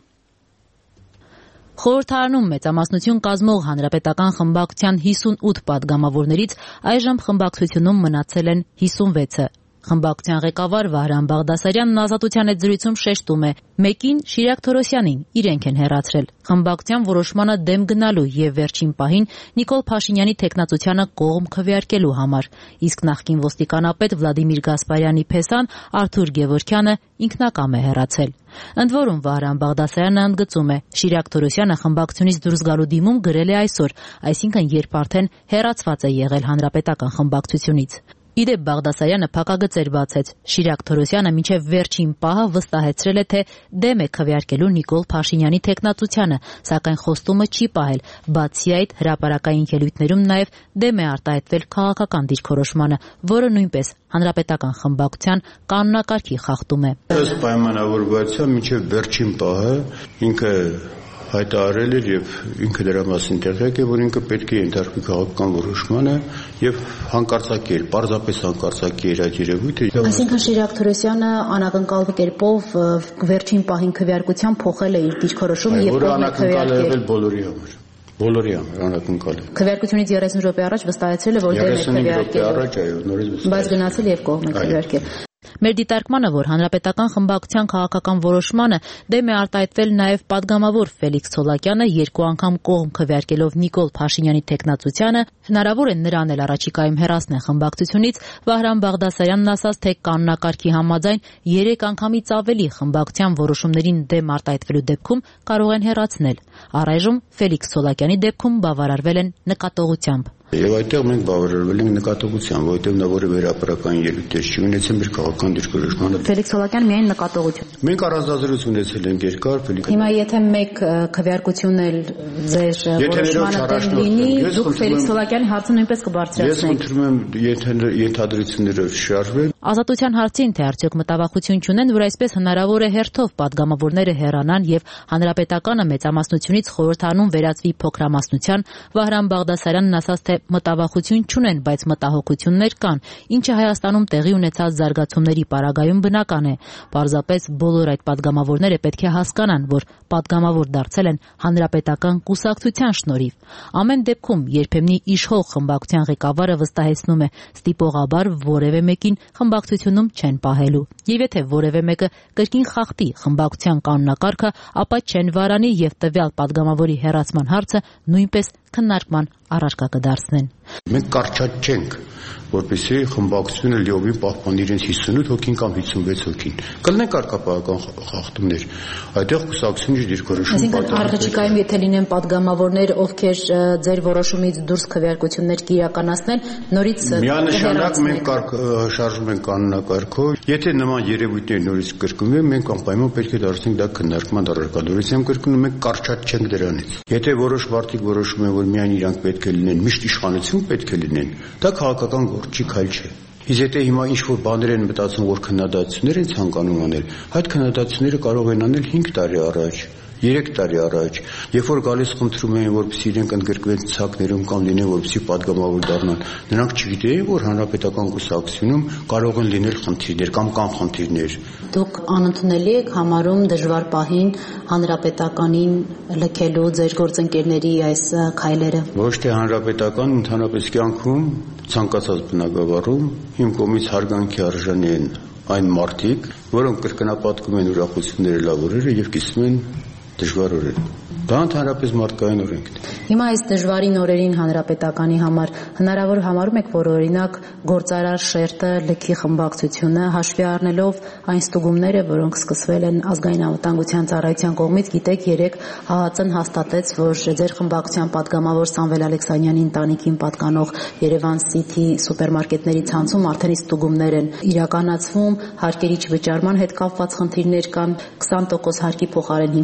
Խորհրդարանում մեծամասնություն կազմող հանրապետական խմբակցության 58 պատգամավորներից այժմ խմբակցությունում մնացել են 56-ը։ Խմբակցության ղեկավար Վահրամ Բաղդասարյանն Ազատության հետ զրույցում շեշտում է. մեկին Շիրակ Թորոսյանին իրենք են հեռացրել։ Խմբակցության որոշմանը դեմ գնալու եւ վերջին պահին Նիկոլ Փաշինյանի թեկնածությանը կողմ քվեարկելու համար, իսկ նախկին ոստիկանապետ Վլադիմիր Գասպարյանի փեսան Արթուր Գևորգյանը ինքնակամ է հեռացել։ Ընդ որում Վահրամ Բաղդասարյանը ընդգծում է. Շիրակ Թորոսյանը խմբակցությունից դուրս գալու դիմում գրել է այսօր, այսինքն երբ արդեն հեռացված է եղել հանրապետական խմբակցությունից։ Իդեպ Բաղդասարյանը փակագծեր բացեց։ Շիրակ Թորոսյանը մինչև վերջին պահը վստահեցրել է, թե դեմ է քվեարկելու Նիկոլ Փաշինյանի թեկնածությանը, սակայն խոստումը չի պահել։ Բացի այդ, հրապարակային ելույթներում նաև դեմ է արտահայտվել քաղաքական դիրքորոշմանը, որը նույնպես հանրապետական խմբակցության կանոնակարգի խախտում է։ Ըստ պայմանավորվածության մինչև վերջին պահը ինքը հայտարարել էր եւ ինքը դրա մասին տեղյակ է, որ ինքը պետք է ենթարկվի քաղաքական որոշմանը եւ հանկարծակի, պարզապես հանկարծակի էր այդ երևույթը։ Այսինքն Շիրակ Թորոսյանը անակնկալ կերպով վերջին պահին քվեարկության փոխել է իր դիրքորոշումը եւ քվեարկել բոլորի համար։ Բոլորի համար անակնկալ է։ Քվեարկությունից 30 րոպե առաջ վստահեցրել է, որ դեմ է քվեարկել։ 30 րոպե առաջ, այո, նորից վստահեցել։ Բայց գնացել եւ կողմ է քվեարկել։ Մեր դիտարկմանը, որ հանրապետական խմբակցության քաղաքական որոշմանը դեմ է արտահայտվել նաև պատգամավոր Ֆելիքս Ցոլակյանը երկու անգամ կողմ քվեարկելով Նիկոլ Փաշինյանի թեկնածությանը, հնարավոր է նրան էլ առաջիկայում հեռացնել խմբակցությունից, Վահրամ Բաղդասարյանն ասաց, թե կանոնակարգի համաձայն 3 անգամից ավելի խմբակցության որոշումներին դեմ արտահայտվելու դեպքում կարող են հեռացնել։ Առայժմ Ֆելիքս Ցոլակյանի դեպքում բավարարվել են նկատողությամբ։ Եվ այդտեղ մենք բավարարվել ենք նկատողությամբ, որովհետև նա որևէ հրապարակային ելույթ չի ունեցել մեր քաղաքական դիրքորոշմանը։ Ֆելիքս Ցոլակյան միայն նկատողություն։ Մենք առանձնազրույց ունեցել ենք երկար, Ֆելիքս։ Հիմա եթե մեկ քվեարկություն էլ ձեր որոշմանը դեմ լինի, դուք Ֆելիքս Ցոլակյանի հարցը նույնպես կբարձրացնեք։ Ես խնդրում եմ ենթադրությունները շարժվել։ Ազատության հարցին, թե արդյոք մտավախություն չունեն, որ այսպես հնարավոր է հերթով պատգամավորները հեռանան եւ հանրապետականը մեծամասնությունից խորհրդանում վերածվի փոքրամասնության, Վահրամ Բաղդասարյանն ասաց, թե մտավախություն չունեն, բայց մտահոգություններ կան, ինչը Հայաստանում տեղի ունեցած զարգացումների պարագայում բնական է։ Պարզապես բոլոր այդ պատգամավորները պետք է հասկանան, որ պատգամավոր դարձել են հանրապետական կուսակցության շնորհիվ։ Ամեն դեպքում երբեմնի իշխող խմբակցության ղեկավարը վստահեցնում է, ստիպողաբար որևէ մեկին խմբակցությունում չեն պահելու։ Եվ եթե որևէ մեկը կրկին խախտի խմբակցության կանոնակարգը, ապա չեն վարանի եւ տվյալ պատգամավորի հեռացման հարցը նույնպես քննարկման առարկա կդարձնեն։ Մենք կարճած չենք, որպեսզի խմբակցությունը լիովին պահպանի իրենց 58 հոգին կամ 56 հոգին։ Կլինեն կարգապահական խախտումներ, այդտեղ կուսակցությունը դիրքորոշում պատահել։ Այսինքն առաջիկայում եթե լինեն պատգամավորներ, ովքեր ձեր որոշումից դուրս քվեարկություններ կիրականացնեն, նորից միանշանակ մենք շարժում ենք կանոնակարգով։ Եթե նման երևույթներ նորից կրկնվեն, մենք անպայման պետք է դարձնենք դա քննարկման առարկա։ Դուրսիամ կրկնում մենք կարճած չենք դրանից։ Եթե որոշ մարդիկ որոշում են, որ միայն իրանք պետք է լինեն, միշտ իշխանություն պետք է լինեն, դա քաղաքական գործի քայլ չէ։ Իսկ եթե հիմա ինչ-որ բաներ են մտածում, որ քննադատություններ են ցանկանում անել, այդ քննադատությունները կարող են անել 5 տարի առաջ, 3 տարի առաջ, երբ որ գալիս խնդրում են, որպեսզի իրենք ընդգրկվեն ցակներում կամ լինեն, որպեսզի պատգամավոր դառնան, նրանք չգիտեին, որ հանրապետական կուսակցությունում կարող են լինել խնդիրներ կամ խնդիրներ։ Դուք անընդունելի եք համարում դժվար պահին հանրապետականին լքելու ձեր գործընկերների այս քայլերը։ Ոչ թե հանրապետական, ընդհանրապես կյանքում ցանկացած բնակավարում իմ կողմից հարգանքի արժանի են այն մարդիկ, որոնք կրկնապատկում են ուրախությունները, լավ օրերը եւ կիսում են դժվար օրերը։ Դա ընդհանրապես մարդկային օրենք է։ Հիմա այս դժվարին օրերին հանրապետականի համար հնարավոր համարում եք, որ օրինակ գործարար շերտը լքի խմբակցությունը հաշվի առնելով այն ստուգումները, որոնք սկսվել են ազգային անվտանգության ծառայության կողմից, գիտեք, երեք ՀԱԱԾ-ն հաստատեց, որ ձեր խմբակցության պատգամավոր Սամվել Ալեքսանյանի ընտանիքին պատկանող Երևան City սուպերմարկետների ցանցում արդեն ստուգումներ են իրականացվում, հարկերի չվճարման հետ կապված խնդիրներ կան, 20% հարկի փոխարեն 5%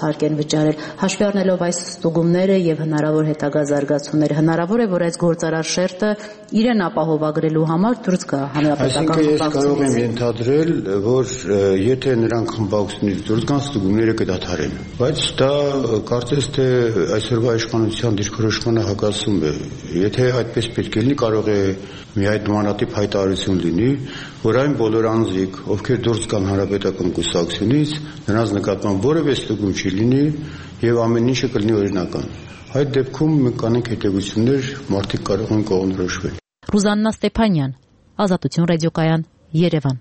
հարկ են վճարել։ Հաշվի առնելով այս ստուգումները եւ հնարավոր հետագա զարգացումները, հնարավոր է, որ այս գործարար շերտը իրեն ապահովագրելու համար դուրս գա հանրապետական խմբակցությունից։ Այսինքն ես կարող եմ ենթադրել, որ եթե նրանք խմբակցությունից դուրս գան, ստուգումները կդադարեն։ Բայց դա կարծես թե այսօրվա իշխանության դիրքորոշմանը հակասում է։ Եթե այդպես պետք է լինի, կարող է մի այդ նմանատիպ հայտարարություն լինի, որ այն բոլոր անձիկ, ովքեր դուրս գան հանրապետական կուսակցությունից, նրանց նկատմամբ որևէ ստուգում չի լինի եւ ամեն ինչը կլինի օրինական։ Այդ դեպքում մենք կանենք հետևություններ, մարդիկ կարող են կողմնորոշվել։ Ռուզաննա Ստեփանյան, Ազատություն ռադիոկայան, Երևան։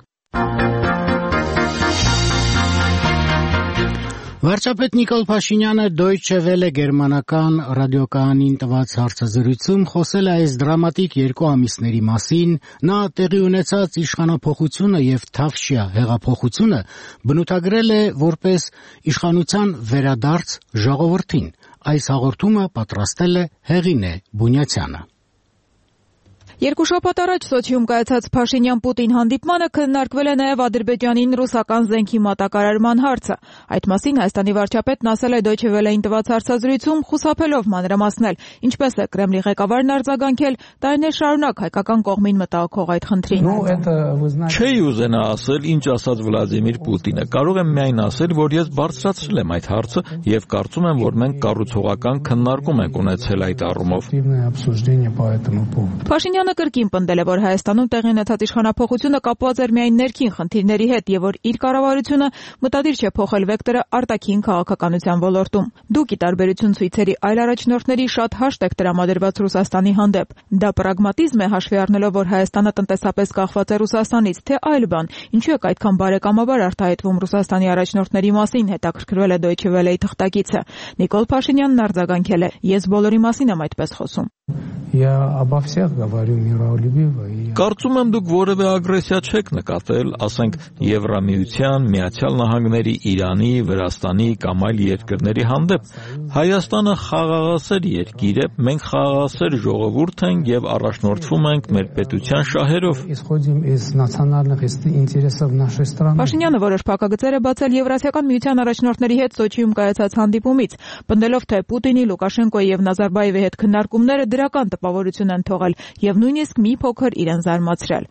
Վարչապետ Նիկոլ Փաշինյանը Deutsche Welle գերմանական ռադիոկայանին տված հարցազրույցում խոսել է այս դրամատիկ 2 ամիսների մասին, նա տեղի ունեցած իշխանափոխությունը եւ Թավշյա հեղափոխությունը բնութագրել է որպես իշխանության վերադարձ ժողովրդին։ Այս հաղորդումը պատրաստել է Հեղինե Բունյացյանը։ Երկու շաբաթ առաջ Սոչիում կայացած Փաշինյան-Պուտին հանդիպմանը քննարկվել է նաև Ադրբեջանին ռուսական զենքի մատակարարման հարցը։ Այդ մասին Հայաստանի վարչապետն ասել է Deutsche Welle-ին տված հարցազրույցում, խուսափելով մանրամասնել, ինչպես է Կրեմլի ղեկավարն արձագանքել տարիներ շարունակ հայկական կողմին մտահոգող այդ խնդրին։ Չի ուզենա ասել, ինչ ասաց Վլադիմիր Պուտինը։ Կարող եմ միայն ասել, որ ես բարձրացրել եմ այդ հարցը եւ կարծում եմ, որ մենք կառուցողական քննարկում ենք ունեցել այդ առումով։ Փաշինյանը կրկին պնդել է, որ Հայաստանում տեղի ունեցած իշխանափոխությունը կապված էր միայն ներքին խնդիրների հետ եւ որ իր կառավարությունը մտադիր չէ փոխել վեկտորը արտաքին քաղաքականության ոլորտում։ Դուք ի տարբերություն ցույցերի այլ առաջնորդների շատ հաշտ եք տրամադրված Ռուսաստանի հանդեպ։ Դա պրագմատիզմ է հաշվի առնելով, որ Հայաստանը տնտեսապես կախված է Ռուսաստանից, թե այլ բան։ Ինչու եք այդքան բարեկամաբար արտահայտվում Ռուսաստանի առաջնորդների մասին, հետաքրքրվել է Deutsche Welle-ի թղթակիցը։ Նիկոլ Փաշինյանն արձագանքել է. Ես բոլորի մասին եմ այդպես խոսում։ Կարծում եմ դուք որևէ ագրեսիա չեք նկատել, ասենք Եվրամիության, Միացյալ Նահանգների, Իրանի, Վրաստանի կամ այլ երկրների հանդեպ։ Հայաստանը խաղաղասեր երկիր է, մենք խաղաղասեր ժողովուրդ ենք եւ առաջնորդվում ենք մեր պետության շահերով։ Փաշինյանը որոշ փակագծեր է բացել Եվրասիական միության առաջնորդների հետ Սոչիում կայացած հանդիպումից, պնդելով, թե Պուտինի, Լուկաշենկոյի եւ Նազարբաևի հետ քննարկումները դրական տպավորություն են թողել եւ նույնիսկ մի փոքր իրեն զարմացրել։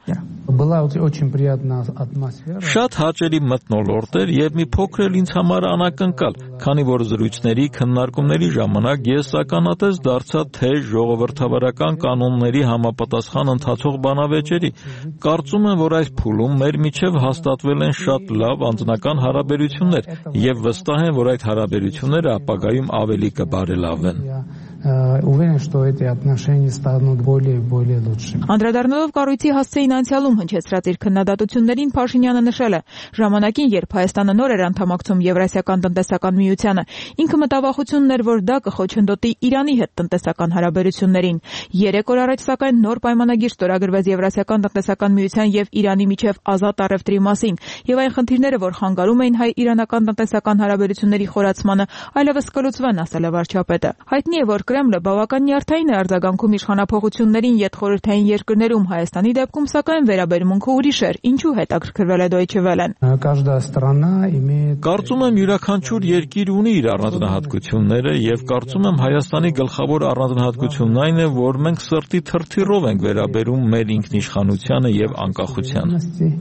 Շատ հաճելի մթնոլորտ էր եւ մի փոքր էլ ինձ համար անակնկալ, քանի որ զրույցների քննարկումների ժամանակ ես ականատես դարձա թե ժողովրդավարական կանոնների համապատասխան ընթացող բանավեճերի։ Կարծում եմ, որ այս փուլում մեր միջև հաստատվել են շատ լավ անձնական հարաբերություններ եւ վստահ եմ, որ այդ հարաբերությունները ապագայում ավելի կբարելավեն։ Уверен, что эти отношения станут более и более лучшими. Անդրադառնալով կառույցի հասցեին անցյալում հնչեցրած իր քննադատություններին Փաշինյանը նշել է. ժամանակին, երբ Հայաստանը նոր էր անդամակցում Եվրասիական տնտեսական միությանը, ինքը մտավախությունն էր, որ դա կխոչընդոտի Իրանի հետ տնտեսական հարաբերություններին։ 3 օր առաջ, սակայն, նոր պայմանագիր ստորագրվեց Եվրասիական տնտեսական միության եւ Իրանի միջև ազատ առևտրի մասին, եւ այն խնդիրները, որ խանգարում էին հայ-իրանական տնտեսական հարաբերությունների խորացմանը, այլևս կլուծվեն, ասել է վարչապետը։ Հայտնի է, որ Կրեմլը բավական նյարդային է արձագանքում իշխանափոխություններին յետխորհրդային երկրներում, Հայաստանի դեպքում սակայն վերաբերմունքը ուրիշ էր, ինչու հետաքրքրվել է Deutsche Welle-ն։ Կարծում եմ յուրաքանչյուր երկիր ունի իր առանձնահատկությունները եւ կարծում եմ Հայաստանի գլխավոր առանձնահատկությունն այն է, որ մենք սրտի թրթիռով ենք վերաբերում մեր ինքնիշխանությանը եւ անկախությանը։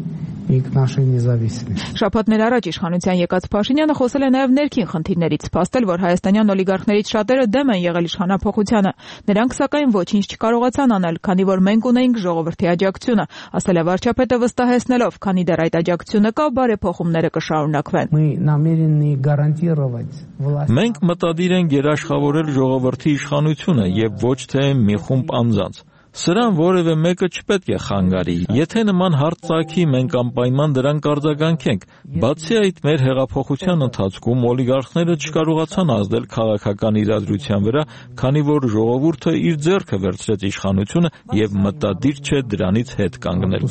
Շաբաթներ առաջ իշխանության եկած Փաշինյանը խոսել է նաև ներքին խնդիրներից, փաստել, որ հայաստանյան օլիգարխներից շատերը դեմ են եղել իշխանափոխությանը։ Նրանք սակայն ոչինչ չկարողացան անել, քանի որ մենք ունեինք ժողովրդի աջակցությունը, ասել է վարչապետը վստահեցնելով, քանի դեռ այդ աջակցությունը կա, բարեփոխումները կշարունակվեն։ Մենք մտադիր ենք երաշխավորել ժողովրդի իշխանությունը եւ ոչ թե մի խումբ անձանց։ Սրան որևէ մեկը չպետք է խանգարի։ Եթե նման հարց ծագի, մենք անպայման դրան կարձագանքենք։ Բացի այդ, մեր հեղափոխության ընթացքում օլիգարխները չկարողացան ազդել քաղաքական իրադրության վրա, քանի որ ժողովուրդը իր ձեռքը վերցրեց իշխանությունը եւ մտադիր չէ դրանից հետ կանգնել։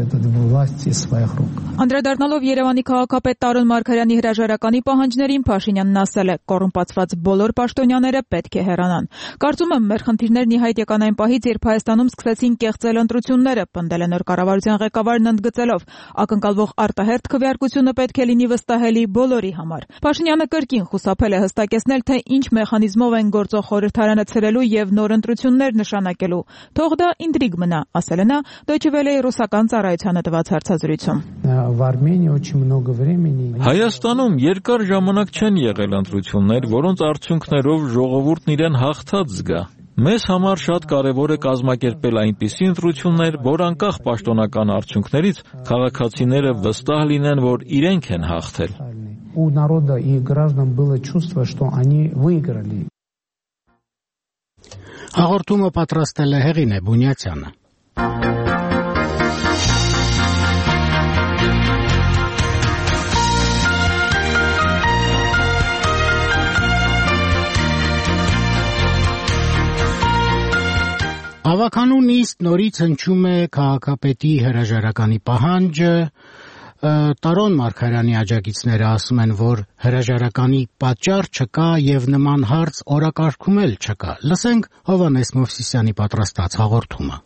Անդրադառնալով Երևանի քաղաքապետ Տարոն Մարգարյանի հրաժարականի պահանջներին, Փաշինյանն ասել է. կոռումպացված բոլոր պաշտոնյաները պետք է հեռանան։ Կարծում եմ, մեր խնդիրներն ի հայտ եկան այն պահից, երբ Հայաստանում սկսեցին կեղծել ընտրությունները, պնդել է նոր կառավարության ղեկավարն ընդգծելով, ակնկալվող արտահերթ քվեարկությունը պետք է լինի վստահելի բոլորի համար։ Փաշինյանը կրկին խուսափել է հստակեցնել, թե ինչ մեխանիզմով են գործող խորհրդարանը ցրելու եւ նոր ընտրություններ նշանակելու։ Թող դա ինտրիգ մնա, ասել է նա Deutsche Welle-ի ռուսական ծառայությանը տված հարցազրույցում։ Հայաստանում երկար ժամանակ չեն եղել ընտրություններ, որոնց արդյունքներով ժողովուրդն իրեն հաղթած զգա։ Մեզ համար շատ կարևոր է կազմակերպել այնպիսի ընտրություններ, որ անկախ պաշտոնական արդյունքներից քաղաքացիները վստահ լինեն, որ իրենք են հաղթել։ Հաղորդումը պատրաստել է Հեղինե Բունյացյանը։ Ավականու նիստ նորից հնչում է քաղաքապետի հրաժարականի պահանջը, Տարոն Մարգարյանի աջակիցները ասում են, որ հրաժարականի պատճառ չկա եւ նման հարց օրակարգում էլ չկա։ Լսենք Հովհաննես Մովսիսյանի պատրաստած հաղորդումը։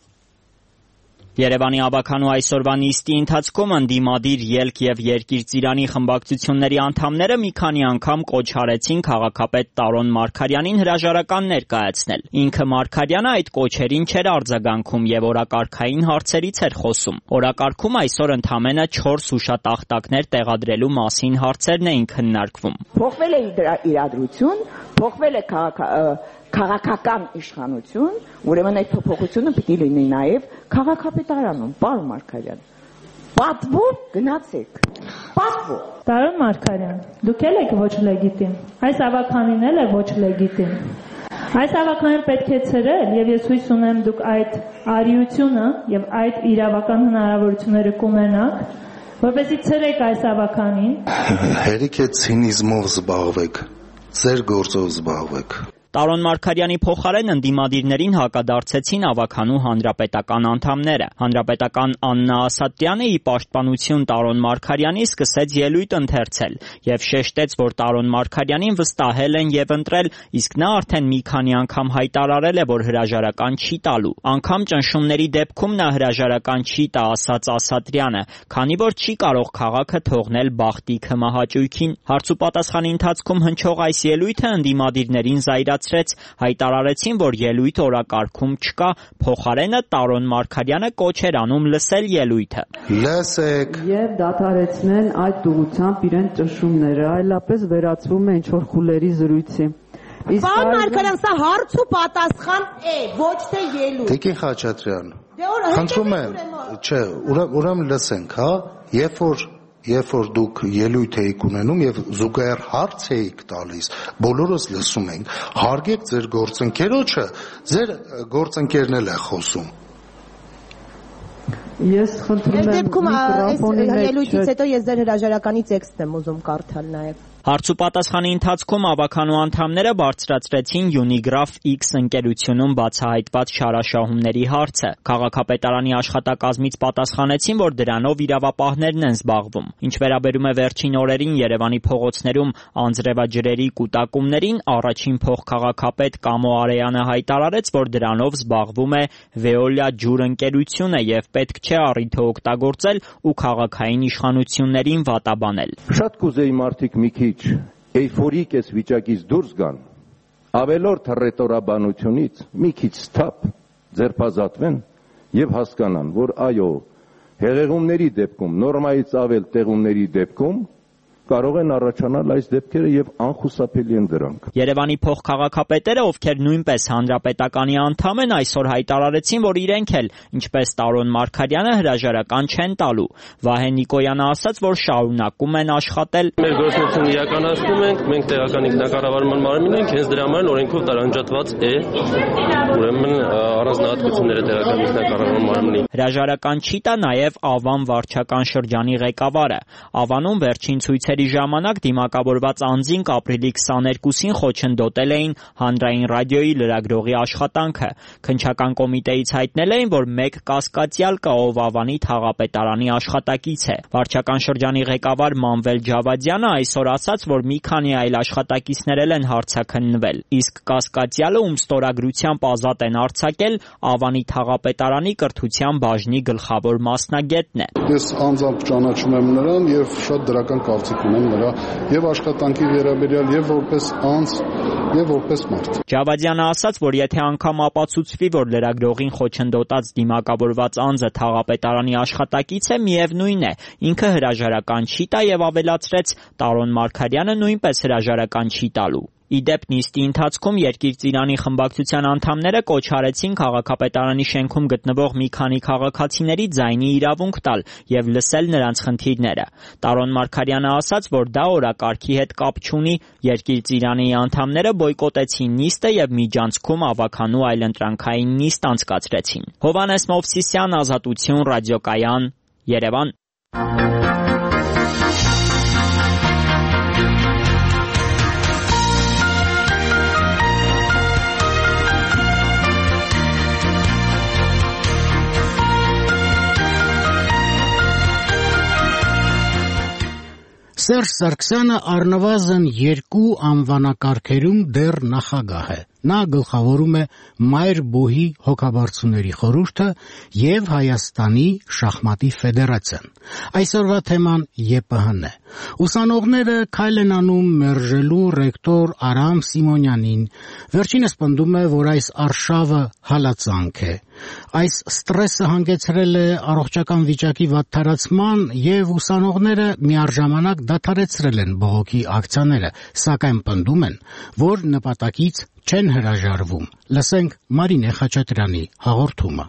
Երևանի ավականու այսօրվա նիստի ընթացքում ընդդիմադիր ելք եւ երկիր ծիրանի խմբակցությունների անդամները մի քանի անգամ կոչ արեցին քաղաքապետ Տարոն Մարգարյանին հրաժարական ներկայացնել։ Ինքը Մարգարյանը այդ կոչերին չէր արձագանքում եւ օրակարգային հարցերից էր խոսում։ Օրակարգում այսօր ընդամենը 4 հուշատախտակներ տեղադրելու մասին հարցերն էին քննարկվում։ Փոխվել է իրադրություն, փոխվել է քաղաքական իշխանություն, ուրեմն այդ փոփոխությունը պիտի լինի նաև քաղաքապետարանում, պարոն Մարգարյան։ Պատվով գնացեք։ Պատվով։ Տարոն Մարգարյան, դուք եք ոչ լեգիտիմ։ Այս ավականին էլ է ոչ լեգիտիմ։ Այս ավականին պետք է ցրել եւ ես հույս ունեմ դուք այդ արիությունը եւ այդ իրավական հնարավորությունները կունենաք, որպեսզի ցրեք այս ավականին։ Հերիք է ցինիզմով զբաղվեք, ձեր գործով զբաղվեք։ Տարոն Մարգարյանի փոխարեն ընդդիմադիրներին հակադարձեցին ավականու հանրապետական անդամները։ Հանրապետական Աննա Ասատրյանը ի պաշտպանություն Տարոն Մարգարյանի սկսեց ելույթ ընթերցել եւ շեշտեց, որ Տարոն Մարգարյանին վստահել են եւ ընտրել, իսկ նա արդեն մի քանի անգամ հայտարարել է, որ հրաժարական չի տալու։ Անգամ ճնշումների դեպքում նա հրաժարական չի տա, ասաց Ասատրյանը, քանի որ չի կարող քաղաքը թողնել բախտի քմահաճույքին։ Հարցուպատասխանի ընթացքում հնչող այս ելույթը ընդդիմադիրներին հայտարարեցին, որ ելույթ օրակարգում չկա, փոխարենը Տարոն Մարգարյանը կոչ էր անում լսել ելույթը։ Լսեք եւ դադարեցնեն այդ ուղղությամբ իրեն ճնշումները, այլապես վերածվում է ինչ-որ խուլերի զրույցի։ Պարոն Մարգարյան, սա հարց ու պատասխան է, ոչ թե ելույթ։ Տիկին Խաչատրյան, խնդրում եմ, չէ, ուրեմն լսենք, հա, Երբ որ դուք ելույթ էիք ունենում եւ զուգահեռ հարց էիք տալիս, բոլորս լսում ենք, հարգեք ձեր գործընկերոջը, ձեր գործընկերն էլ է խոսում։ Ես խնդրում եմ միկրոֆոնի մեջ ելույթից հետո ես ձեր հրաժարականի տեքստն եմ ուզում կարդալ նաեւ։ Հարցուպատասխանի ընթացքում ավականու անդամները բարձրացրեցին Unigraph X ընկերությունում բացահայտված շարաշահումների հարցը։ Քաղաքապետարանի աշխատակազմից պատասխանեցին, որ դրանով իրավապահներն են զբաղվում։ Ինչ վերաբերում է վերջին օրերին Երևանի փողոցներում անձրևաջրերի կուտակումներին, առաջին փոխքաղաքապետ Կամո Արեյանը հայտարարեց, որ դրանով զբաղվում է Veolia ջուր ընկերությունը եւ պետք չէ առիթը օգտագործել ու քաղաքային իշխանություններին վատաբանել։ Շատ կուզեի մարդիկ մի քիչ էյֆորիկ էս վիճակից դուրս գան, ավելորդ հռետորաբանությունից մի քիչ սթափ ձերբազատվեն եւ հասկանան, որ այո, հեղեղումների դեպքում, նորմայից ավել տեղումների դեպքում կարող են առաջանալ այս դեպքերը եւ անխուսափելի են դրանք։ Երևանի փոխքաղաքապետերը, ովքեր նույնպես հանրապետականի անդամ են, այսօր հայտարարեցին, որ իրենք էլ, ինչպես Տարոն Մարգարյանը, հրաժարական չեն տալու։ Վահե Նիկոյանը ասաց, որ շարունակում են աշխատել։ Մեր գործունեությունը իրականացնում ենք, մենք տեղական ինքնակառավարման մարմին ենք, հենց դրա համար օրենքով տարանջատված է, ուրեմն առանձնահատկությունները տեղական ինքնակառավարման մարմնի։ Հրաժարական չի տա նաև Ավան վարչական շրջանի ղեկավարը։ Ավանում վերջին ցույցերի քննությունների ժամանակ դիմակավորված անձինք ապրիլի 22-ին խոչընդոտել էին հանրային ռադիոյի լրագրողի աշխատանքը։ Քննչական կոմիտեից հայտնել էին, որ մեկ կասկածյալ կա, ով Ավանի թաղապետարանի աշխատակից է։ Վարչական շրջանի ղեկավար Մանվել Ջավադյանը այսօր ասաց, որ մի քանի այլ աշխատակիցներ են հարցաքննվել, իսկ կասկածյալը, ում ստորագրությամբ ազատ են արձակել, Ավանի թաղապետարանի կրթության բաժնի գլխավոր մասնագետն է։ Ես անձամբ ճանաչում եմ նրան եւ շատ դրական կարծիք ունեմ նրա եւ աշխատանքի վերաբերյալ եւ որպես անձ եւ որպես մարդ։ Ջավադյանը ասաց, որ եթե անգամ ապացուցվի, որ լրագրողին խոչընդոտած դիմակավորված անձը թաղապետարանի աշխատակից է, միևնույն է, ինքը հրաժարական չի տա եւ ավելացրեց, Տարոն Մարգարյանը նույնպես հրաժարական չի տալու։ Իդեպ նիստի ընթացքում Երկիր Ծիրանի խմբակցության անդամները կոչ արեցին քաղաքապետարանի շենքում գտնվող մի քանի քաղաքացիների ձայնի իրավունք տալ եւ լսել նրանց խնդիրները։ Տարոն Մարգարյանը ասաց, որ դա օրակարգի հետ կապ չունի, Երկիր Ծիրանի անդամները բոյկոտեցին նիստը եւ միջանցքում ավականու այլընտրանքային նիստ անցկացրեցին։ Հովհաննես Մովսիսյան, Ազատություն, Ռադիոկայան, Երևան։ Սերժ Սարգսյանը առնվազն 2 անվանակարգերում դեռ նախագահ է։ Նա գլխավորում է Մայր բուհի հոգաբարձուների խորհուրդը եւ Հայաստանի շախմատի ֆեդերացիան։ Այսօրվա թեման ԵՊՀ-ն է։ Ուսանողները քայլ են անում մերժելու ռեկտոր Արամ Սիմոնյանին։ Վերջինս պնդում է, որ այս արշավը հալածանք է։ Այս ստրեսը հանգեցրել է առողջական վիճակի վատթարացման եւ ուսանողները միառժամանակ դադարեցրել են բողոքի ակցիաները, սակայն պնդում են, որ նպատակից չեն հրաժարվում։ Լսենք Մարինե Խաչատրյանի հաղորդումը։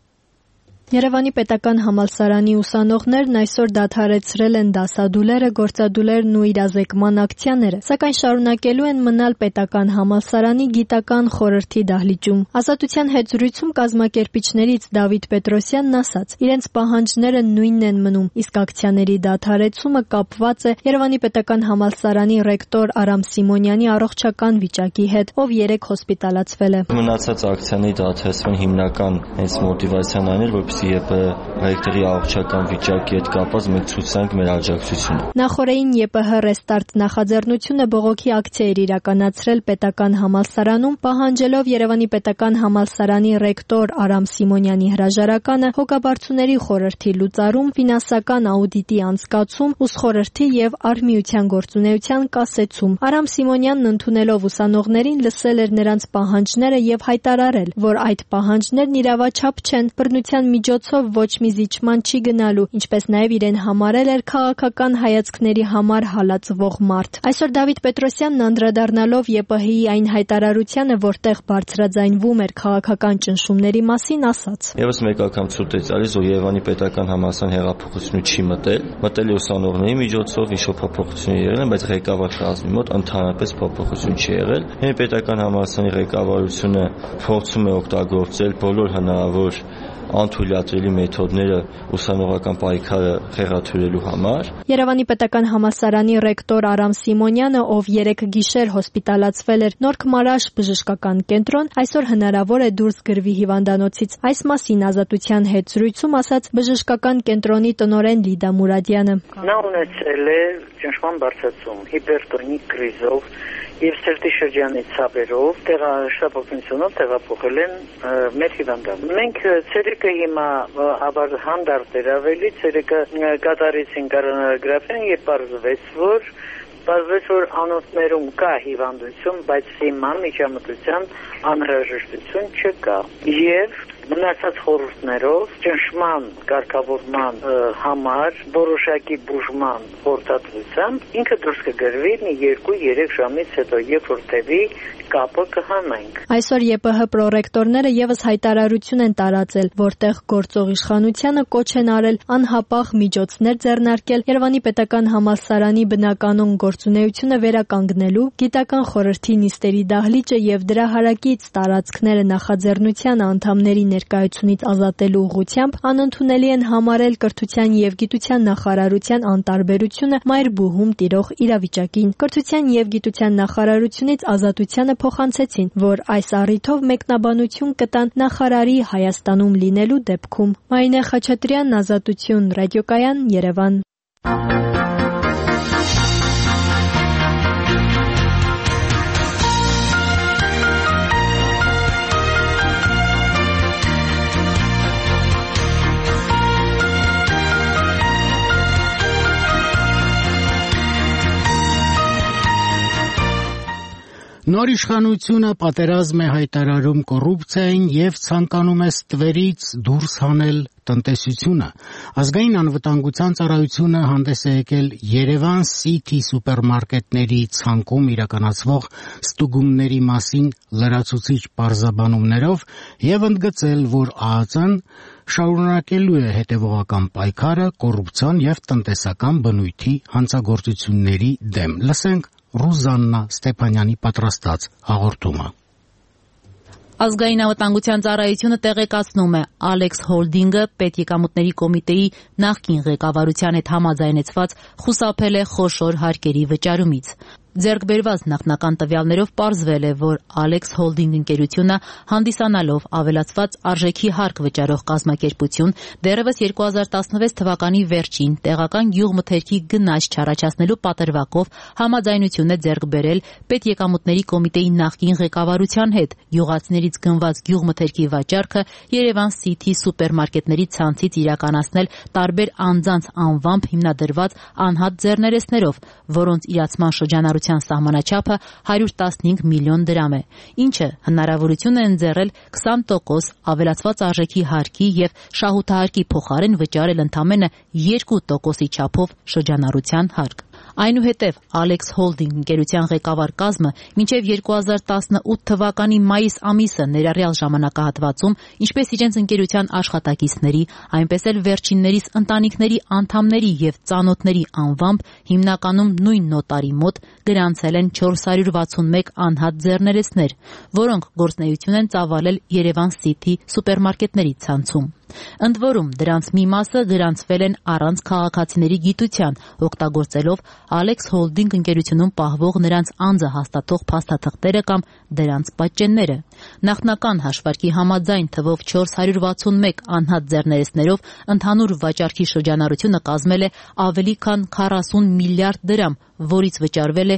Երևանի պետական համալսարանի ուսանողներն այսօր դադարեցրել են դասադուլերը, գործադուլերն ու իրազեկման ակցիաները, սակայն շարունակելու են մնալ պետական համալսարանի գիտական խորհրդի դահլիճում։ Ազատության հետ զրույցում կազմակերպիչներից Դավիթ Պետրոսյանն ասաց, իրենց պահանջները նույնն են մնում, իսկ ակցիաների դադարեցումը կապված է Երևանի պետական համալսարանի ռեկտոր Արամ Սիմոնյանի առողջական վիճակի հետ, ով 3 հոսպիտալացվել է։ Մնացած ակցիաների դադարեցման հիմնական հենց մոտիվացիան այն էր, որպեսզի ԵՊՀ ռեկտորի առողջական վիճակի հետ կապված մենք ցույցենք մեր աջակցությունը։ Նախորդին ԵՊՀ Ռեստարտ նախաձեռնությունը բողոքի ակցիա էր իրականացրել պետական համալսարանում, պահանջելով Երևանի պետական համալսարանի ռեկտոր Արամ Սիմոնյանի հրաժարականը, հոգաբարձուների խորհրդի լուծարում, ֆինանսական աուդիտի անցկացում, ուսխորհրդի եւ արհմիության գործունեության կասեցում։ Արամ Սիմոնյանն ընդունելով ուսանողներին լսել էր նրանց պահանջները եւ հայտարարել, որ այդ պահանջներն իրավաչափ չեն, բռնության միջոցով ոչ մի զիջման չի գնալու, ինչպես նաեւ իրեն համարել էր քաղաքական հայացքների համար հալածվող մարդ։ Այսօր Դավիթ Պետրոսյանն անդրադառնալով ԵՊՀ-ի այն հայտարարությանը, որտեղ բարձրաձայնվում էր քաղաքական ճնշումների մասին, ասաց. Եվս մեկ անգամ ցույց է տալիս, որ Երևանի պետական համալսարան հեղափոխությունը չի մտել է ուսանողների միջոցով, ինչ-որ փոփոխություն եղել են, բայց ղեկավար կազմի մոտ ընդհանրապես փոփոխություն չի եղել։ Երևանի պետական համալսարանի ղեկավարությունը փորձում է օգտագործել բոլոր հնարավոր անթույլատրելի մեթոդները ուսանողական պայքարը խեղաթյուրելու համար։ Երևանի պետական համալսարանի ռեկտոր Արամ Սիմոնյանը, ով 3 գիշեր հոսպիտալացվել էր Նոր Քմարաշ բժշկական կենտրոն, այսօր հնարավոր է դուրս գրվի հիվանդանոցից։ Այս մասին Ազատության հետ զրույցում ասաց բժշկական կենտրոնի տնօրեն Լիդա Մուրադյանը։ Նա ունեցել է ճնշման բարձրացում, հիպերտոնիկ կրիզով եւ սրտի շրջանի ցավերով շտապօգնությունով տեղափոխել են մեր հիվանդան։ Մենք ցերեկը հիմա հանդարտ էր ավելի, ցերեկը կատարեցին կորոնարոգրաֆիան եւ պարզվեց, որ անոթներում կա հիվանդություն, բայց հիմա միջամտության անհրաժեշտություն չկա։ Եվ մնացած խորհուրդներով ճնշման կարգավորման համար որոշակի բուժման խորհրդատվությամբ ինքը դուրս կգրվի 2-3 ժամից հետո, երբ որ տևի կապը կհանենք։ Այսօր ԵՊՀ պրոռեկտորները եւս հայտարարություն են տարածել, որտեղ գործող իշխանությանը կոչ են արել անհապաղ միջոցներ ձեռնարկել Երևանի պետական համալսարանի բնականոն գործունեությունը վերականգնելու, գիտական խորհրդի նիստերի դահլիճը եւ դրա հարակից տարածքները նախաձեռնության անդամների ներկայությունից ազատելու ուղղությամբ անընդունելի են համարել կրթության եւ գիտության նախարարության անտարբերությունը մայրբուհում տիրող իրավիճակին։ Կրթության եւ գիտության նախարարությունից ազատությանը փոխանցեցին, որ այս առիթով մեկնաբանություն կտան նախարարի Հայաստանում լինելու դեպքում։ Մարինե Խաչատրյան, Ազատություն, ռադիոկայան, Երևան։ Նոր իշխանությունը պատերազմ է հայտարարում կոռուպցիային եւ ցանկանում է ստվերից դուրս հանել տնտեսությունը։ Ազգային անվտանգության ծառայությունը հանդես է եկել Երևան City սուպերմարկետների ցանկում իրականացվող ստուգումների մասին լրացուցիչ պարզաբանումներով եւ ընդգծել, որ ԱԱԾ-ն շարունակելու է հետևողական պայքարը կոռուպցիոն եւ տնտեսական բնույթի հանցագործությունների դեմ։ Լսենք Ռուզաննա Ստեփանյանի պատրաստած հաղորդումը։ Ազգային անվտանգության ծառայությունը տեղեկացնում է, Alex Holding-ը պետեկամուտների կոմիտեի նախկին ղեկավարության հետ համաձայնեցված խուսափել է խոշոր հարկերի վճարումից։ Ձեռք բերված նախնական տվյալներով պարզվել է, որ Alex Holding ընկերությունը հանդիսանալով ավելացված արժեքի հարկ վճարող կազմակերպություն դեռևս 2016 թվականի վերջին տեղական գյուղմթերքի գնաճ չառաջացնելու պատրվակով համաձայնություն է ձեռք բերել պետեկամուտների կոմիտեի նախկին ղեկավարության հետ գյուղացիներից գնված գյուղմթերքի վաճառքը Երևան City սուպերմարկետների ցանցից իրականացնել տարբեր անձանց անվամբ հիմնադրված անհատ ձեռներեցներով, որոնց իրացման շրջանառության սահմանաչափը 115 միլիոն դրամ է, ինչը հնարավորություն է ընձեռել 20% ավելացված արժեքի հարկի եւ շահութահարկի փոխարեն վճարել ընդամենը 2%-ի չափով շրջանառության հարկ։ Այնուհետև Alex Holding ընկերության ղեկավար կազմը մինչև 2018 թվականի մայիս ամիսը ներառյալ ժամանակահատվածում, ինչպես իրենց ընկերության աշխատակիցների, այնպես էլ վերջիններիս ընտանիքների անդամների եւ ծանոթների անվամբ հիմնականում նույն նոտարի մոտ գրանցել են 461 անհատ ձեռներեցներ, որոնք գործունեություն են ծավալել Երևան City սուպերմարկետների ցանցում։ Ընդ որում դրանց մի մասը գրանցվել են առանց քաղաքացիների գիտության, օգտագործելով Alex Holding ընկերությունում պահվող նրանց անձը հաստատող փաստաթղթերը կամ դրանց պատճենները։ Նախնական հաշվարկի համաձայն թվով 461 անհատ ձեռներեցներով ընդհանուր վաճառքի շրջանառությունը կազմել է ավելի քան 40 միլիարդ դրամ, որից վճարվել է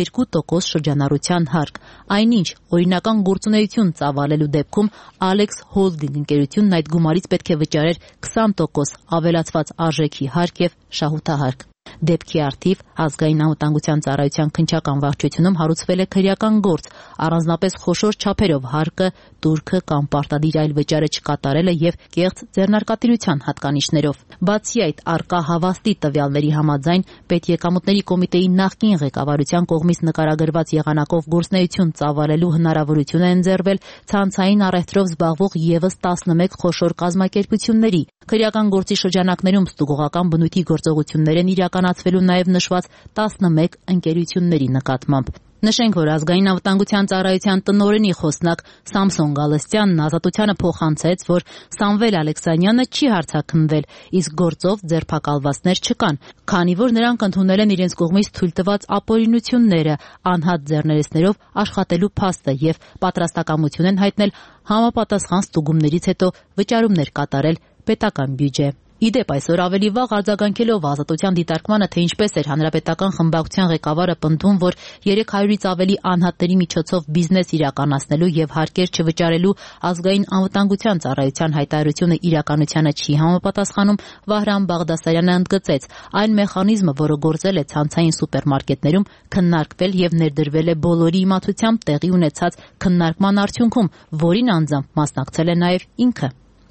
2% շրջանառության հարկ։ Այնինչ, օրինական գործունեություն ծավալելու դեպքում Alex Holding ընկերությունն այդ գումարից պետք է վճարեր 20% ավելացված արժեքի հարկ եւ շահութահարկ։ Դեպքի արդիվ ազգային անվտանգության ծառայության քննչական վարչությունում հարուցվել է քրեական գործ, առանձնապես խոշոր չափերով հարկը, турքը կամ պարտադիր այլ վճարը չկատարելը եւ կեղծ ձեռնարկատիրության հատկանիշներով։ Բացի այդ, առկա հավաստի տվյալների համաձայն պետեկամուտների կոմիտեի նախկին ղեկավարության կողմից նկարագրված եղանակով գործունեություն ծավալելու հնարավորություն է ընձեռվել ցանցային առևտրով զբաղվող եւս 11 խոշոր կազմակերպությունների։ Քրեական գործի շրջանակներում ստուգողական բնույթի գործողություններ են իրականացվելու նաև նշված 11 ընկերությունների նկատմամբ։ Նշենք, որ ազգային անվտանգության ծառայության տնօրենի խոսնակ Սամսոն Գալստյանն Ազատությանը փոխանցեց, որ Սամվել Ալեքսանյանը չի հարձակնվել, իսկ գործով ձերբակալվածներ չկան, քանի որ նրանք ընդունել են իրենց կողմից թույլ տված ապօրինությունները, անհատ ձեռներեցներով աշխատելու փաստը եւ պատրաստակամություն են հայտնել համապատասխան ստուգումներից հետո վճարումներ կատարել պետական բյուջե։ Իդեպ այսօր ավելի վաղ արձագանքելով Ազատության դիտարկմանը, թե ինչպես էր հանրապետական խմբակցության ղեկավարը պնդում, որ 300-ից ավելի անհատների միջոցով բիզնես իրականացնելու եւ հարկեր չվճարելու ազգային անվտանգության ծառայության հայտարարությունը իրականությանը չի համապատասխանում, Վահրամ Բաղդասարյանը ընդգծեց, այն մեխանիզմը, որը գործել է ցանցային սուպերմարկետներում, քննարկվել եւ ներդրվել է բոլորի իմացությամբ տեղի ունեցած քննարկման արդյունքում, որին անձամբ մասնակցել է նաեւ ինքը։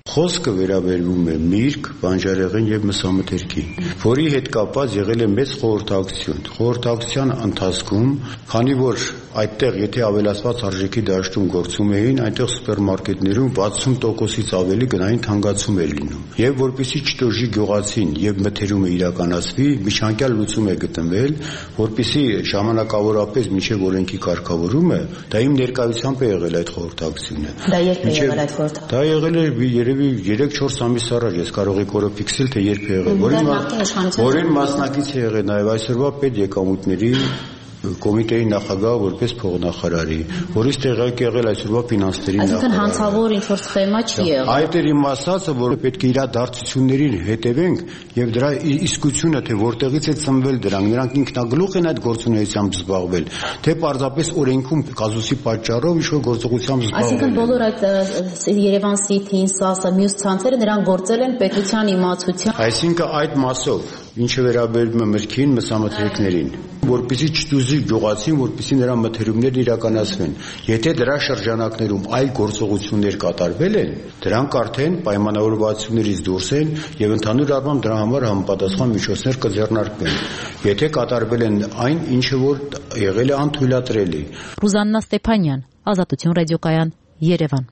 Խոսքը վերաբերվում է միրգ, բանջարեղեն եւ մսամթերքի, որի հետ կապված եղել է մեծ խորհրդակցություն։ Խորհրդակցության ընթացքում, քանի որ այդտեղ եթե ավելացված արժեքի դաշտում գործում էին, այնտեղ սուպերմարկետներում 60%-ից ավելի գնային թանկացում է լինում։ Եվ որպեսզի չտոժի գյուղացին եւ մթերումը իրականացվի, միջանկյալ լուծում է գտնվել, որպեսզի ժամանակավորապես մինչեւ օրենքի կարգավորումը, դա իմ ներկայությամբ է եղել այդ խորհրդակցությունը։ Դա երբ է եղել այդ խորհրդակցությունը։ Դա եղել է երևի 3-4 ամիս առաջ, ես կարող եք օրը ֆիքսել, թե երբ է եղել, որին մասնակից է եղել նաև այսօրվա պետ եկամուտների կոմիտեի նախագահը որպես փոխնախարարի, որից տեղյակ եղել այսօրվա ֆինանսների նախարարը։ Այսինքն հանցավոր ինչ-որ սխեմա չի եղել։ Այդ էր իմ ասածը, որ պետք է իրադարձություններին հետևենք եւ դրա իսկությունը, թե որտեղից է ծնվել դրանք, նրանք ինքնագլուխ են այդ գործունեությամբ զբաղվել, թե պարզապես օրենքում կազուսի պատճառով ինչ-որ գործողությամբ զբաղվել։ Այսինքն բոլոր այդ Երևան City-ին, ՍԱՍ-ը, մյուս ցանցերը նրանք գործել են պետության իմացությամբ։ Այսինքն այդ մասով, ինչը վերաբերում է մրգին, մսամթերքներին, որպեսզի չտուզի գյուղացին, որպեսզի նրա մթերումներն իրականացվեն։ Եթե դրա շրջանակներում այլ գործողություններ կատարվել են, դրանք արդեն պայմանավորվածություններից դուրս են եւ ընդհանուր առմամբ դրա համար համապատասխան միջոցներ կձեռնարկվեն։ Եթե կատարվել են այն, ինչը որ եղել է անթույլատրելի։ Ռուզաննա Ստեփանյան, Ազատություն ռադիոկայան, Երևան։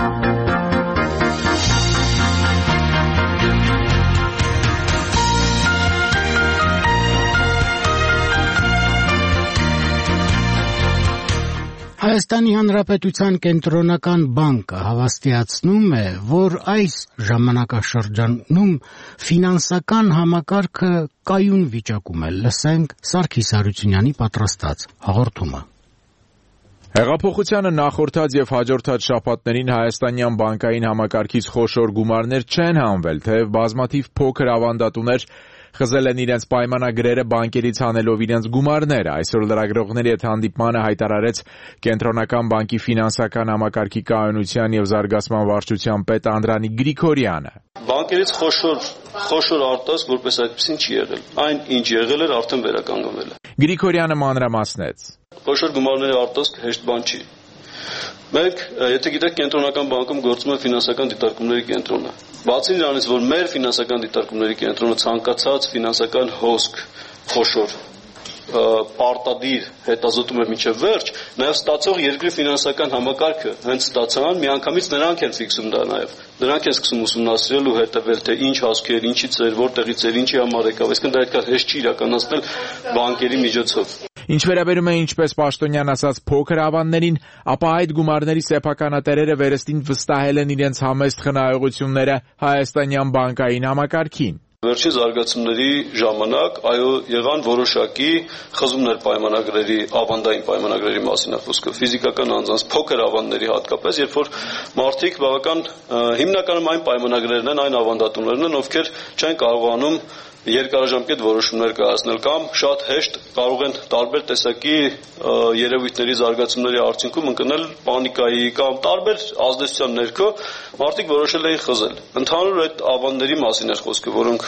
Հայաստանի Հանրապետության կենտրոնական բանկը հավաստիացնում է, որ այս ժամանակաշրջանում ֆինանսական համակարգը կայուն վիճակում է։ Լսենք Սարգիս Հարությունյանի պատրաստած հաղորդումը։ Հեղափոխությանը նախորդած եւ հաջորդած շաբաթներին հայաստանյան բանկային համակարգից խոշոր գումարներ չեն հանվել, թեև բազմաթիվ փոքր ավանդատուներ խզել են իրենց պայմանագրերը բանկերից հանելով իրենց գումարները։ Այսօր լրագրողների հետ հանդիպմանը հայտարարեց Կենտրոնական բանկի ֆինանսական համակարգի կայունության եւ զարգացման վարչության պետ Անդրանիկ Գրիգորյանը։ Բանկերից խոշոր արտասկ որպես այդպեսին չի եղել։ Այն ինչ եղել էր արդեն վերականգնվել է։ Գրիգորյանը մանրամասնեց։ Խոշոր գումարների արտասկ հեշտ բան չի։ Մենք, եթե գիտեք, Կենտրոնական բանկում գործում է ֆինանսական դիտարկումների կենտրոնը։ Բացի նրանից, որ մեր ֆինանսական դիտարկումների կենտրոնը ցանկացած ֆինանսական հոսք խոշոր պարտադիր հետազոտում է մինչև վերջ, նաև ստացող երկրի ֆինանսական համակարգը հենց ստացան, միանգամից նրանք են ֆիքսում դա նաև։ Նրանք են սկսում ուսումնասիրել ու հետևել, թե ինչ հասկեր, ինչից էր, որտեղից էր, ինչի համար եկավ, այսինքն դա այդքան հեշտ չի իրականացնել բանկերի միջոցով։ Ինչ վերաբերում է ինչպես Պաշտոնյան ասաց փոքր ավանդներին, ապա այդ գումարների սեփականատերերը վերստին վստահել են իրենց համեստ խնայողությունները հայաստանյան բանկային համակարգին։ Վերջին զարգացումների ժամանակ, այո, եղան որոշակի խզումներ պայմանագրերի, ավանդային պայմանագրերի մասին խոսքը, ֆիզիկական անձանց փոքր ավանդների հատկապես, երբ որ մարդիկ բավական հիմնականում այն պայմանագրերն են, այն ավանդատուներն են, ովքեր չեն կարողանում երկարաժամկետ որոշումներ կայացնել կամ շատ հեշտ կարող են տարբեր տեսակի երևույթների զարգացումների արդյունքում ընկնել պանիկայի կամ տարբեր ազդեցության ներքո մարդիկ որոշել էին խզել։ Ընդհանուր այդ ավանդների մասին էր խոսքը, որոնք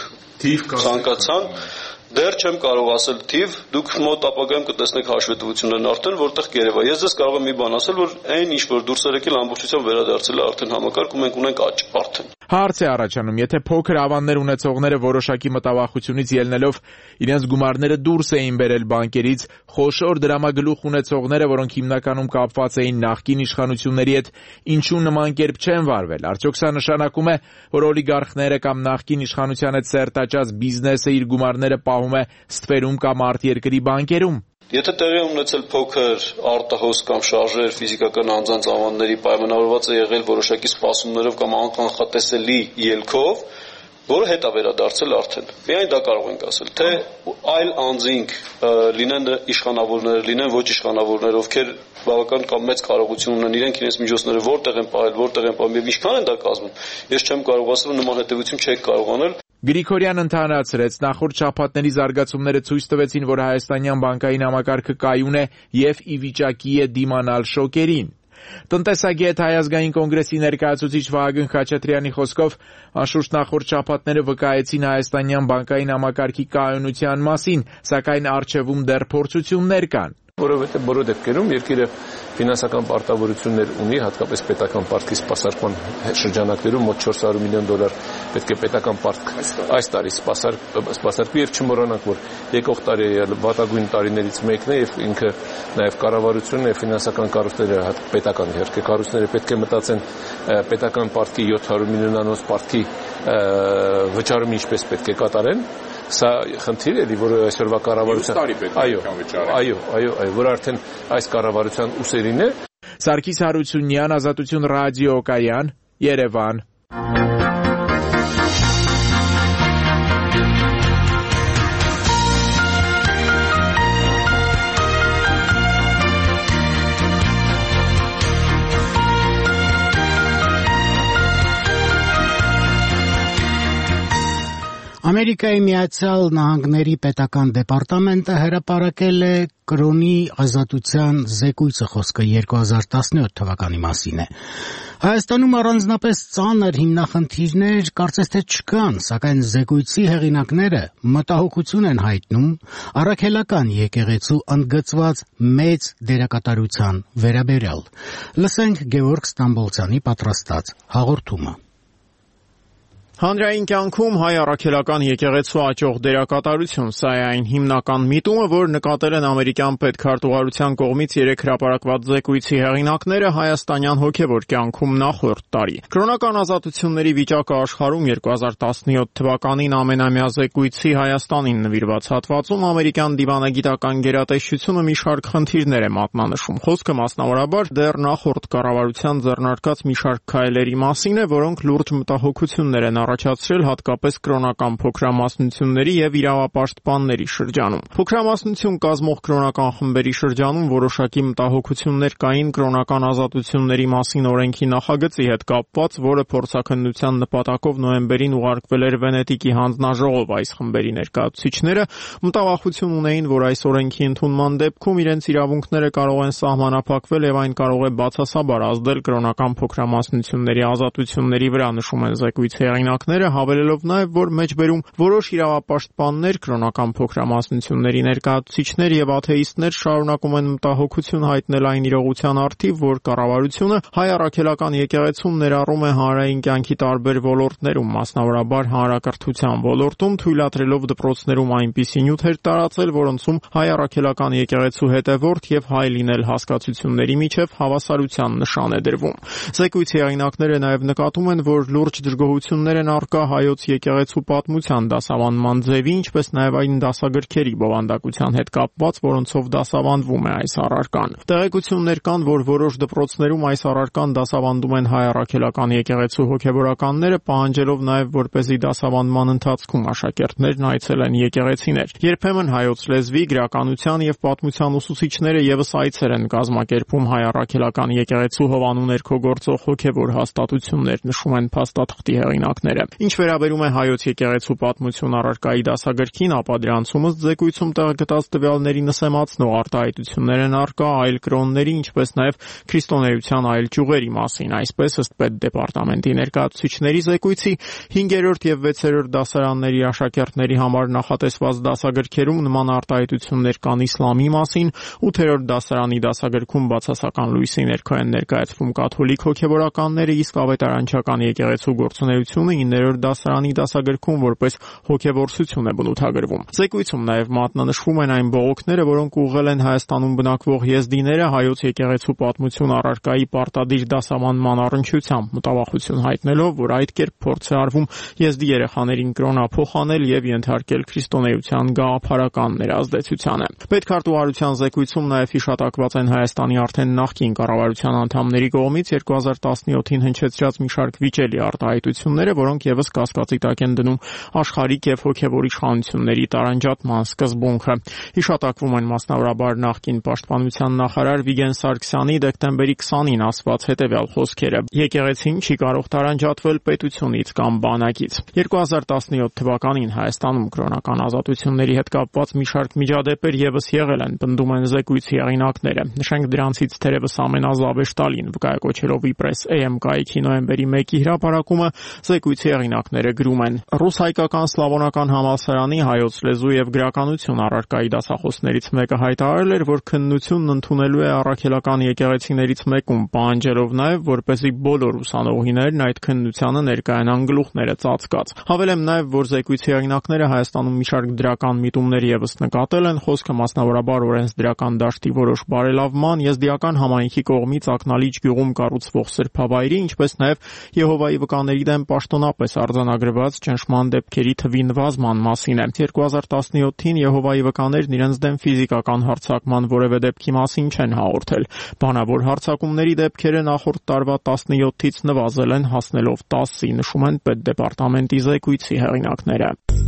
ցանկացան դեռ չեմ կարող ասել թիվ, դուք մոտ ապագայում կտեսնեք հաշվետվություններն արդեն, որտեղ կերևա։ Ես ձեզ կարող եմ մի բան ասել, որ այն ինչ որ դուրս եկել ամբողջությամբ վերադարձել է արդեն համակարգ ու մենք ունենք աճ արդեն։ Հարց է առաջանում, եթե փոքր ավանդներ ունեցողները որոշակի մտավախությունից ելնելով իրենց գումարները դուրս էին բերել բանկերից, խոշոր դրամագլուխ ունեցողները, որոնք հիմնականում կապված էին նախկին իշխանությունների հետ, ինչու նման կերպ չեն վարվել։ Արդյոք սա նշանակում է, որ օլիգարխները կամ նախկին իշխանության հետ սերտաճած բիզնեսը իր գումարները պահում է ստվերում կամ արտերկրի բանկերում։ Եթե տեղի ունեցել փոքր արտահոսք կամ շարժեր ֆիզիկական անձանց ավանդների պայմանավորված է եղել որոշակի սպասումներով կամ անկանխատեսելի ելքով, որը հետ է վերադարձել արդեն։ Միայն դա կարող ենք ասել, թե այլ անձինք լինեն իշխանավորներ, լինեն ոչ իշխանավորներ, ովքեր բավական կամ մեծ կարողություն ունեն, իրենք իրենց միջոցները որտեղ են պահել, որտեղ են պահում եւ ինչքան են դա կազմում։ Ես չեմ կարող ասել, նման հետեւություն չեք կարող անել։ Գրիգորյան ընդհանրացրեց, նախորդ շաբաթների զարգացումները ցույց տվեցին, որ հայաստանյան բանկային համակարգը կայուն է եւ ի վիճակի է դիմանալ շոկերին։ Տնտեսագետ Հայ ազգային կոնգրեսի ներկայացուցիչ Վահագն Խաչատրյանի խոսքով, անշուշտ նախորդ շաբաթները վկայեցին հայաստանյան բանկային համակարգի կայունության մասին, սակայն առջևում դեռ փորձություններ կան։ Որովհետև բոլոր դեպքերում երկիրը ֆինանսական պարտավորություններ ունի, հատկապես պետական պարտքի սպասարկման շրջանակներում մոտ $400 միլիոն պետք է պետական պարտք այս տարի սպասարկվի եւ չմոռանանք, որ եկող տարի վատագույն տարիներից մեկն է եւ ինքը նաեւ կառավարությունն եւ ֆինանսական կառույցները պետական իհարկե կառույցները պետք է մտածեն պետական պարտքի 700 միլիոնանոց պարտքի վճարումը ինչպես պետք է կատարեն։ Սա խնդիր է, որ այսօրվա կառավարության այո, որ արդեն այս կառավարության ուսերին է։ Սարգիս Հարությունյան, Ազատություն ռադիոկայան, Երևան։ Ամերիկայի Միացյալ Նահանգների պետական դեպարտամենտը հրապարակել է կրոնի ազատության զեկույցը, խոսքը 2017 թվականի մասին է։ Հայաստանում առանձնապես ծանր հիմնախնդիրներ կարծես թե չկան, սակայն զեկույցի հեղինակները մտահոգություն են հայտնում առաքելական եկեղեցու ընդգծված մեծ դերակատարության վերաբերյալ։ Լսենք Գևորգ Ստամբոլցյանի պատրաստած հաղորդումը։ Հանրային կյանքում հայ առաքելական եկեղեցու աճող դերակատարություն, սա է այն հիմնական միտումը, որ նկատել են ամերիկյան պետքարտուղարության կողմից 3 հրապարակված զեկույցի հեղինակները հայաստանյան հոգևոր կյանքում նախորդ տարի։ Կրոնական ազատությունների վիճակը աշխարհում 2017 թվականին ամենամյա զեկույցի Հայաստանին նվիրված հատվածում ամերիկյան դիվանագիտական գերատեսչությունը մի շարք խնդիրներ է մատնանշում։ Խոսքը մասնավորաբար դեռ նախորդ կառավարության ձեռնարկած մի շարք քայլերի մասին է, որոնք լուրջ մտահոգություններ են առաջացրել հատկապես կրոնական փոքրամասնությունների եւ իրավապաշտպանների շրջանում։ Փոքրամասնություն կազմող կրոնական խմբերի շրջանում որոշակի մտահոգություններ կային կրոնական ազատությունների մասին օրենքի նախագծի հետ կապված, որը փորձաքննության նպատակով նոյեմբերին ուղարկվել էր Վենետիկի հանձնաժողով։ Այս խմբերի ներկայացուցիչները մտավախություն ունեին, որ այս օրենքի ընդունման դեպքում իրենց իրավունքները կարող են սահմանափակվել եւ այն կարող է բացասաբար ազդել կրոնական փոքրամասնությունների ազատությունների վրա, նշում են զեկույցի հեղինակները, հավելելով նաև, որ մեջբերում որոշ իրավապաշտպաններ, կրոնական փոքրամասնությունների ներկայացուցիչներ եւ աթեիստներ շարունակում են մտահոգություն հայտնել այն իրողության առթիվ, որ կառավարությունը հայ առաքելական եկեղեցուն ներառում է հանրային կյանքի տարբեր ոլորտներում, մասնավորաբար հանրակրթության ոլորտում, թույլատրելով դպրոցներում այնպիսի նյութեր տարածել, որոնցում հայ առաքելական եկեղեցու հետևորդ եւ հայ լինել հասկացությունների միջև հավասարության նշան է դրվում։ Զեկույցի հեղինակները նաև նկատում են, որ լուրջ դժգոհություններ են առկա հայոց եկեղեցու պատմության դասավանդման ձևի, ինչպես նաև այն դասագրքերի բովանդակության հետ կապված, որոնցով դասավանդվում է այս առարկան։ Տեղեկություններ կան, որ որոշ դպրոցներում այս առարկան դասավանդում են հայ առաքելական եկեղեցու հոգևորականները, պահանջելով նաև, որպեսզի դասավանդման ընթացքում աշակերտներն այցելեն եկեղեցիներ։ Երբեմն հայոց լեզվի, գրականության եւ պատմության ուսուցիչները եւս այցեր են կազմակերպում հայ առաքելական եկեղեցու հովանու ներքո գործող հոգևոր հաստատություններ, նշում են փաստաթղթի հեղինակները։ Ինչ վերաբերում է հայոց եկեղեցու պատմություն առարկայի դասագրքին, ապա դրանցում ըստ զեկույցում տեղգտած տվյալների նսեմացնող արտահայտություններ են առկա այլ կրոնների, ինչպես նաև քրիստոնեության այլ ճյուղերի մասին։ Այսպես ըստ պետդեպարտամենտի ներկայացուցիչների զեկույցի 5-րդ եւ 6-րդ դասարանների աշակերտների համար նախատեսված դասագրքերում նման արտահայտություններ կան իսլամի մասին, 8-րդ դասարանի դասագրքում բացասական լույսի ներքո են ներկայացվում կաթոլիկ հոգևորականները, իսկ ավետարանչական եկեղեցու գործունեությունը 9-րդ դասարանի դասագրքում որպես հոգևորսություն է բնութագրվում։ Զեկույցում նաև մատնանշվում են այն բողոքները, որոնք ուղղել են Հայաստանում բնակվող եզդիները հայոց եկեղեցու պատմություն առարկայի պարտադիր դասավանդման առնչությամբ, մտավախություն հայտնելով, որ այդ կերպ փորձ է արվում եզդի երեխաներին կրոնափոխանել եւ ենթարկել քրիստոնեության գաղափարական ներազդեցությանը։ Պետքարտուղարության զեկույցում նաև հիշատակված են Հայաստանի արդեն նախկին կառավարության անդամների կողմից 2017-ին հնչեցրած մի շարք վիճելի արտահայտությունները, որոնք եւս կասկածի տակ են դնում աշխարհիկ եւ հոգեվոր իշխանությունների տարանջատման սկզբունքը։ Հիշատակվում են մասնավորաբար նախկին պաշտպանության նախարար Վիգեն Սարգսյանի դեկտեմբերի 20-ին ասված հետեւյալ խոսքերը. «Եկեղեցին չի կարող տարանջատվել պետությունից կամ բանակից»։ 2017 թվականին Հայաստանում կրոնական ազատությունների հետ կապված մի շարք միջադեպեր եւս եղել են, պնդում են զեկույցի հեղինակները։ Նշենք դրանցից թերևս ամենազավեշտալին վկայակոչելով իպրես AM կայքի նոյեմբերի 1-ի հրապարակումը զեկույցի զեկույցի հեղինակները գրում են. Ռուս-հայկական սլավոնական համալսարանի հայոց լեզու եւ գրականություն առարկայի դասախոսներից մեկը հայտարարել էր, որ քննությունն ընդունելու է առաքելական եկեղեցիներից մեկում, պահանջելով նաեւ, որպեսզի բոլոր ուսանողիներն այդ քննությանը ներկայանան գլուխները ծածկած։ Հավելեմ նաեւ, որ զեկույցի հեղինակները Հայաստանում մի շարք դրական միտումներ եւս նկատել են, խոսքը մասնավորաբար օրենսդրական դաշտի որոշ բարելավման, եզդիական համայնքի կողմից Ակնալիջ գյուղում կառուցվող սրբավայրի, ինչպես նաեւ Եհովայի վկաների դեմ պաշտոնապես արձանագրված ճնշման դեպքերի թվի նվազման մասին է։ 2017-ին Եհովայի վկաներն իրենց դեմ ֆիզիկական հարձակման որևէ դեպքի մասին չեն հաղորդել։ Բանավոր հարձակումների դեպքերը նախորդ տարվա 17-ից նվազել են, հասնելով 10-ի, նշում են Պետդեպարտամենտի զեկույցի հեղինակները։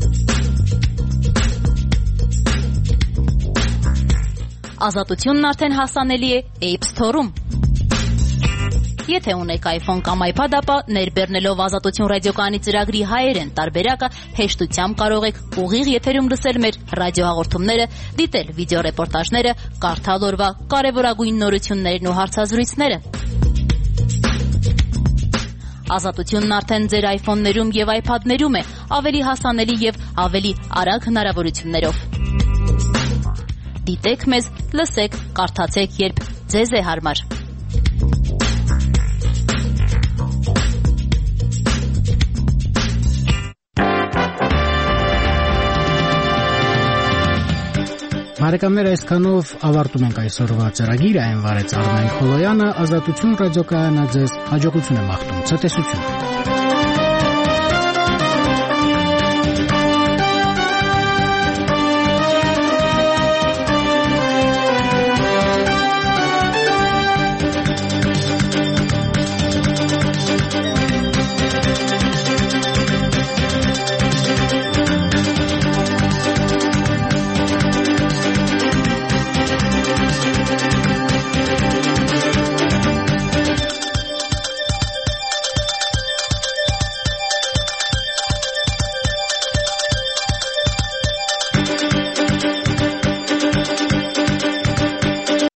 Ազատությունն արդեն հասանելի է App Store-ում։ Եթե ունեք iPhone կամ iPad, ապա ներբեռնելով Ազատություն ռադիոկայանի ծրագրի հայերեն տարբերակը հեշտությամբ կարող եք ուղիղ եթերում լսել մեր ռադիոհաղորդումները, դիտել վիդեոռեպորտաժները, կարդալ օրվա կարևորագույն նորություններն ու հարցազրույցները։ Ազատությունն արդեն ձեր iPhone-ներում եւ iPad-ներում է, ավելի հասանելի եւ ավելի արագ հնարավորություններով։ Դիտեք մեզ, լսեք, կարդացեք, երբ ձեզ է հարմար։ Բարեկամներ, այսքանով ավարտում ենք այսօրվա ծրագիրը, այն վարեց Արմեն Խոլոյանը, Ազատություն ռադիոկայանը ձեզ հաջողություն է մաղթում, ցտեսություն։